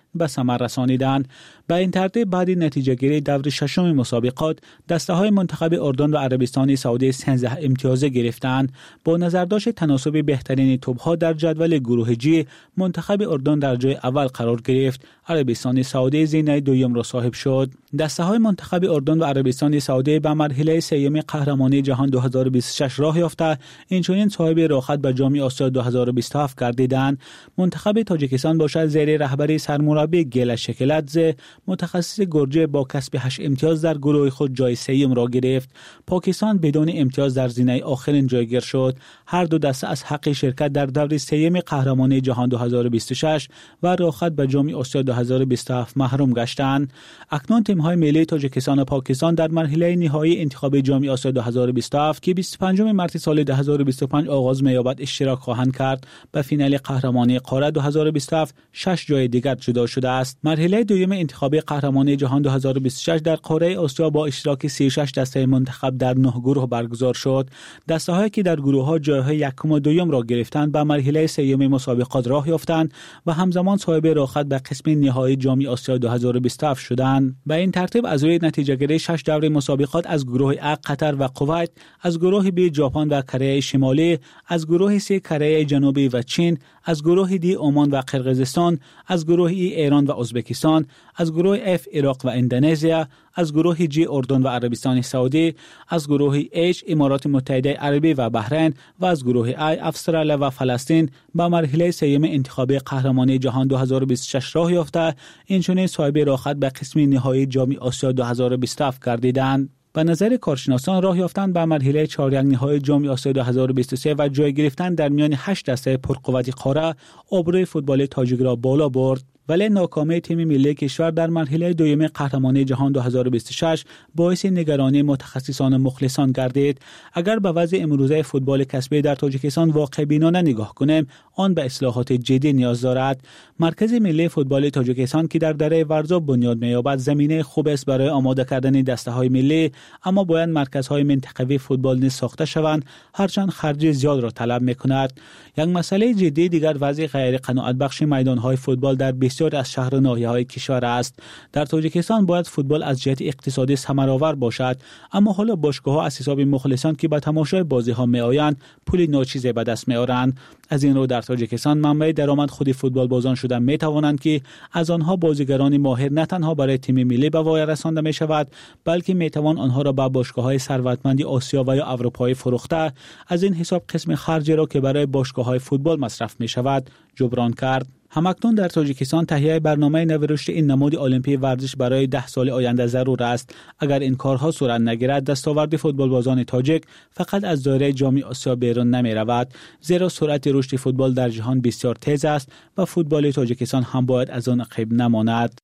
به ثمر رسانیدند. به این ترتیب بعد نتیجه گیری دور ششم مسابقات دسته های منتخب اردن و عربستان سعودی سیزده امتیازه گرفتند. با نظرداشت تناسب بهترین توپ‌ها در جدول گروه جی، منتخب اردن در جای اول قرار گرفت. عربستان سعودی زینه دوم را صاحب شد. دسته های منتخب اردن و عربستان سعودی به مرحله سوم قهرمانی جهان دو هزار و بیست و شش راه یافته، اینچنین صاحب راحت به جام آسیا دو هزار و بیست و هفت گردیدند. منتخب تاجیکستان باشد زیر رهبری سرمربی گیل شکلادزه متخصص گرجه با کسب هشت امتیاز در گروه خود جای سوم را گرفت. پاکستان بدون امتیاز در زینه آخرین جایگیر شد. هر دو دسته از حق شرکت در دور سوم قهرمانی جهان دو هزار و بیست و شش و راحت به جام آسیا دو هزار و بیست و هفت محروم گشتند. اکنون تیم‌های ملی تاجیکستان و پاکستان در مرحله نهایی انتخاب جام آسیا دو هزار و بیست و هفت که بیست و پنجم مارس سال دو هزار و بیست و پنج آغاز می‌یابد اشتراک خواهند کرد. به فینال قهرمانی قاره دو هزار و بیست و هفت شش جای دیگر جدا شده است. مرحله دوم انتخاب قهرمانی جهان دو هزار و بیست و شش در قاره آسیا با اشتراک سی و شش دسته منتخب در نه گروه برگزار شد. دسته‌هایی که در گروه‌ها جای‌های یکم و دوم را گرفتند به مرحله سوم مسابقات راه یافتند و همزمان صاحب راحت به قسم نهایی جام آسیا دو هزار و بیست و هفت شدند. به این ترتیب از روی نتیجه گیری شش دور مسابقات از گروه A قطر و کویت، از گروه B ژاپن و کره شمالی، از گروه C کره جنوبی و چین، از گروه D عمان و قرقیزستان، از گروه E ایران و ازبکستان، از گروه F عراق و اندونزیا، از گروه G اردن و عربستان سعودی، از گروه H امارات متحده عربی و بحرین و از گروه I استرالیا و فلسطین به مرحله سوم انتخاب قهرمانی جهان دو هزار و بیست و شش راه یافته، اینچنین صاحب راحت به قسم نهایی جام آسیا دو هزار و بیست و هفت گردیدند. به نظر کارشناسان راه یافتن به مرحله چهارم نهایی جام آسیا دو هزار و بیست و سه و جای گرفتن در میان هشت دسته پرقوت قاره آبروی فوتبال تاجیک را بالا برد. ولی ناکامی تیم ملی کشور در مرحله دوم قهرمانی جهان دو هزار و بیست و شش باعث نگرانی متخصصان و مخلصان گردید. اگر به وضع امروزه فوتبال کسبی در تاجیکستان واقع بینانه نگاه کنیم، آن به اصلاحات جدی نیاز دارد. مرکز ملی فوتبال تاجیکستان که در دره ورزاب بنیاد می‌یابد زمینه خوب است برای آماده کردن دسته‌های ملی، اما باید مرکزهای منطقوی فوتبال نیز ساخته شوند، هرچند خرج زیاد را طلب می‌کند. یک مسئله جدی دیگر وضع غیر قناعت بخش میدان‌های فوتبال در بسیاری از شهر و ناحیه‌های کشور است. در تاجیکستان باید فوتبال از جهت اقتصادی ثمرآور باشد، اما حالا باشگاه‌ها از حساب مخلصان که به تماشای بازی‌ها می‌آیند پول ناچیزی به دست می‌آورند. از این رو در تاجیکستان منبع درآمد خود فوتبال بازان شدن می‌توانند که از آنها بازیگران ماهر نه تنها برای تیم ملی به وای رسانده می‌شود، بلکه می‌توان آنها را به باشگاه‌های ثروتمند آسیا و یا اروپایی فروخته، از این حساب قسم خرجی را که برای باشگاه‌های فوتبال مصرف می‌شود جبران کرد. همکنون در تاجیکستان تهیه برنامه نوشت این نماد المپی ورزش برای ده سال آینده ضرور است. اگر این کارها صورت نگیرد، دستاورد فوتبال بازان تاجیک فقط از دایره جام آسیا بیرون نمی رود، زیرا سرعت رشد فوتبال در جهان بسیار تیز است و فوتبال تاجیکستان هم باید از آن عقب نماند.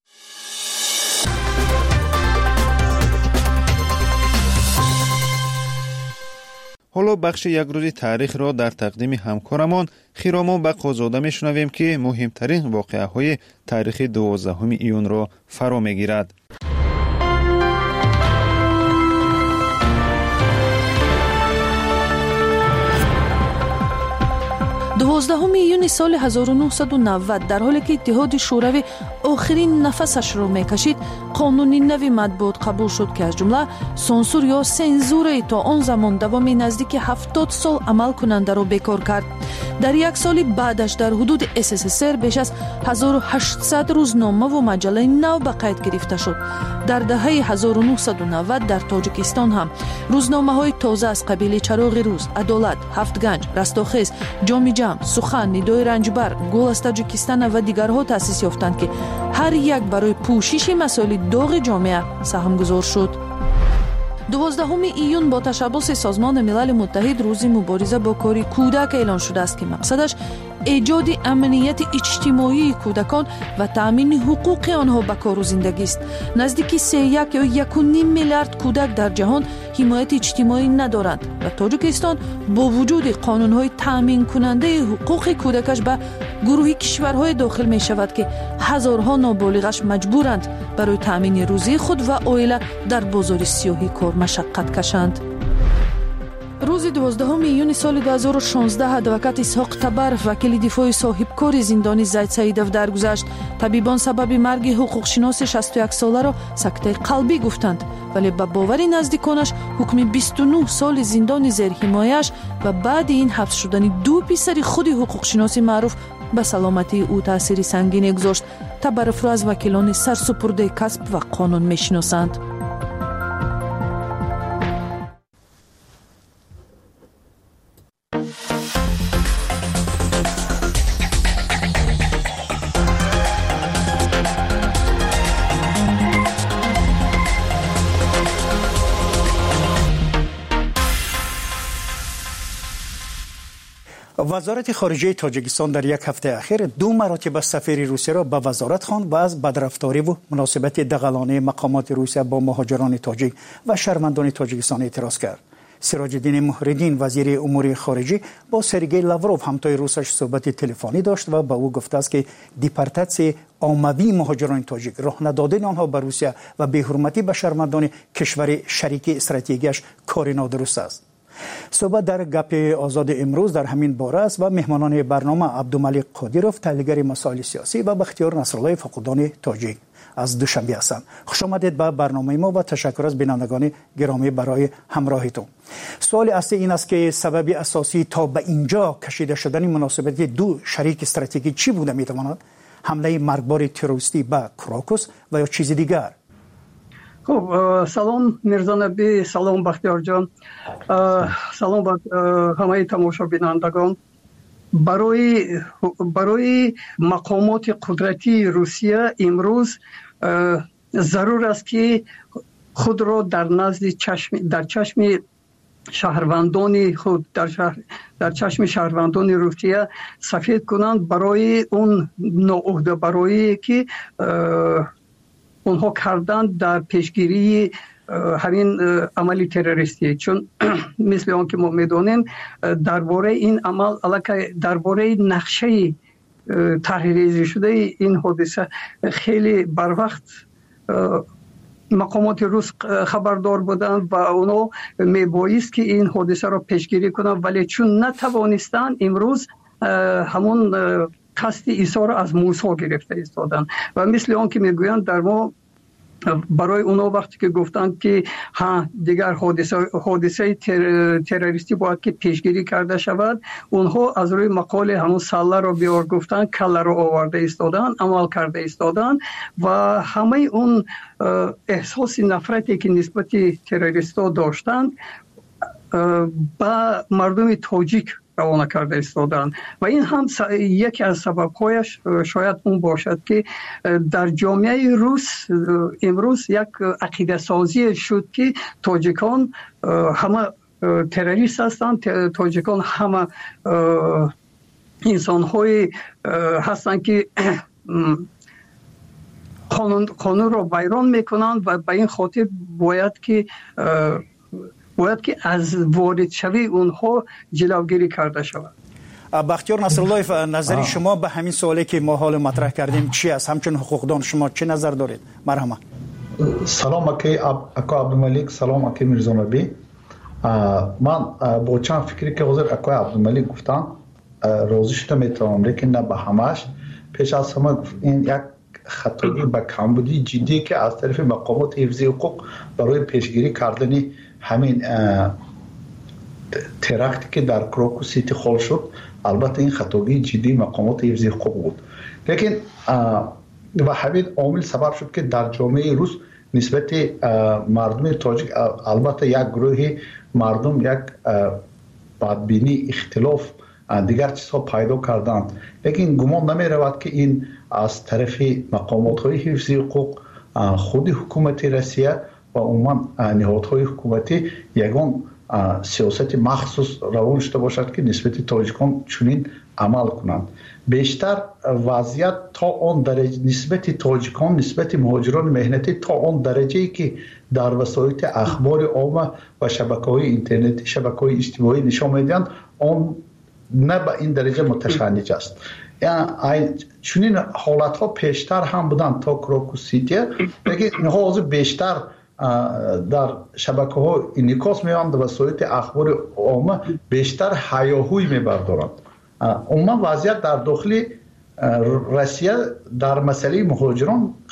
حالا بخش یک روز تاریخ را در تقدیم همکارمان خیرامان بقازاده میشنویم که مهمترین واقعه های تاریخ دوازدهم ایون را فرا میگیرد. دوازدهم ایون سال هزار و نهصد و نود در حالی که اتحاد شوروی آخرین نفسش را میکشید، قانونی نوی مطبوعات قبول شد که از جمله سانسور یا سنزور تا آن زمان دوامی نزدیک هفتاد سال عمل کننده را بیکار کرد. در یک سال بعدش در حدود اس اس اس ار بیش از هزار و هشتصد روزنامه و مجله نو به قید گرفته شد. در دهه هزار و نهصد و نود در تاجیکستان هم روزنامه های تازه از قبیل چراغ روز، عدالت، هفت گنج، رستاخیز، جام جم، سخن، ندای رنجبر، گل از تاجیکستان و دیگرها تأسیس یافتند که هر یک برای پوشش مسائل داغ جامعه سهمگذار شد. دوازدهم ایون با تشبث سازمان ملل متحد روز مبارزه با کار کودک اعلان شده است که مقصدش ایجاد امنیت اجتماعی کودکان و تامین حقوق آنها به کار و زندگی است. نزدیک سه یک یا یک و نیم میلیارد کودک در جهان حمایت اجتماعی ندارند و تاجیکستان با وجود قانون‌های تامین کننده حقوق کودکش به گروه کشورهای داخل می شود که هزارها نابالغش مجبورند برای تامین روزی خود و عائله در بازار سیاهی کار مشقت کشند. روز روز دوازدهم ایون سال دو هزار و شانزده ادوکات اسحاق تبر وکیل دفاع صاحبکار زندانی زید سعیدов درگذشت. طبیبان سبب مرگ حقوقشناس شصت و یک ساله را سکته قلبی گفتند، ولی به باور نزدیکانش حکم بیست و نه سال زندان زیر حمایش و بعد این حبس شدن دو پسر خود حقوقشناس معروف به سلامتی او تاثیر سنگین گذاشت. تبرف را از وکیلان سرسپرده کسب و قانون میشناسند. وزارت خارجه تاجیکستان در یک هفته اخیر دو مراتب سفیر روسیه را به وزارت خواند و از بدرفتاری و مناسبت دغلانه مقامات روسیه با مهاجران تاجیک و شهروندان تاجیکستان اعتراض کرد. سراج الدین محردین وزیر امور خارجه با سرگئی لاوروف همتای روسش صحبت تلفنی داشت و به او گفته است که دیپارتاسیون عمومی مهاجران تاجیک راه ندادن آنها به روسیه و بی‌حرمتی به شهروندان کشور شریک استراتژیکش کار نادرست است. صحبت در گپ آزاد امروز در همین باره است و مهمانان برنامه عبدالملک قادیروف تحلیلگر مسائل سیاسی و بختیار نصرالله فقودان تاجیک از دوشنبه هستند. خوش آمدید به برنامه ما و تشکر از بینندگان گرامی برای همراهیتون. سوال اصلی این است که سبب اساسی تا به اینجا کشیده شدن مناسبت دو شریک استراتژیکی چی بوده میتواند؟ حمله مرگبار تروریستی به کراکوس و یا چیز دیگر؟ خب سلام میرزا نبی، سلام بختیار جان، سلام به همه تماشا بینندگان. برای برای مقامات قدرتی روسیه امروز ضرور است که خود را در نزد چشم در چشم شهروندان خود در شهر در چشم شهروندان روسیه سفید کنند برای اون ناعهده برای که اونها کردن در پیشگیری همین عملی تروریستی. چون مثل آن که ما میدونیم درباره این عمل علاقه درباره نقشه تحریری شده این حادثه خیلی بر وقت مقامات روس خبردار بودند و اونا میبایست که این حادثه را پیشگیری کنند، ولی چون نتوانستند امروز همون قصد ایثار از موسی گرفته ایستادن و مثل آن که میگویند در ما برای اونا وقتی که گفتند که ها دیگر حادثه حادثه تر، تروریستی باید که پیشگیری کرده شود، اونها از روی مقال همون سله را بیار گفتند، کله را آورده ایستادن، عمل کرده ایستادن و همه اون احساس نفرتی که نسبت تروریستا داشتند با مردم تاجیک روانه کرده ایستادن و این هم یکی از سبب‌هایش شاید اون باشد که در جامعه روس امروز یک عقیده سازی شد که تاجیکان همه تروریست هستند، تاجیکان همه انسان‌های هستند که قانون قانون را ویران میکنند و به این خاطر باید که باید که از وارد شوی اونها جلوگیری کرده شود. بختیار نصرالله، نظری شما به همین سوالی که ما حال مطرح کردیم چی است؟ همچون حقوقدان شما چه نظر دارید؟ مرحبا. سلام اکی اکا عبدالملک، سلام اکی میرزا نبی. من با چند فکری که حضور اکا عبدالملک گفتن راضی شده میتونم، لیکن نه به همش. پیش از همه این یک خطایی به کمبودی جدی که از طرف مقامات حفظی حقوق برای پیشگیری کردن همین ترکتی که در کراکوس اتخاذ شد، البته این خطایی جدی مقامات حفظی حقوق بود، لیکن و همین عامل سبب شد که در جامعه روس نسبت مردم تاجیک البته یک گروه مردم یک بدبینی، اختلاف، دیگر چیزها پیدا کردند، لیکن گمان نمی رود که این از طرف مقامات های حفظی حقوق، خود حکومت روسیه و عموما نهادهای حکومتی یگان سیاست مخصوص روان شده باشد که نسبت تاجیکان چنین عمل کنند. بیشتر وضعیت تا آن درجه نسبت تاجیکان نسبت مهاجران مهنتی تا آن درجه‌ای که در وسایل اخبار عامه و شبکه‌های اینترنتی، شبکه‌های اجتماعی نشان می‌دهند، آن نه به این درجه متشنج است. یعنی چنین حالت‌ها پیشتر هم بودند تا کراکوس سیتی، لیکن اینها بیشتر در شبکه‌ها انعکاس می‌یابند و وسایل اخبار عامه بیشتر هیاهوی می‌بردارند. عموما وضعیت در داخل روسیه در مسئله مهاجران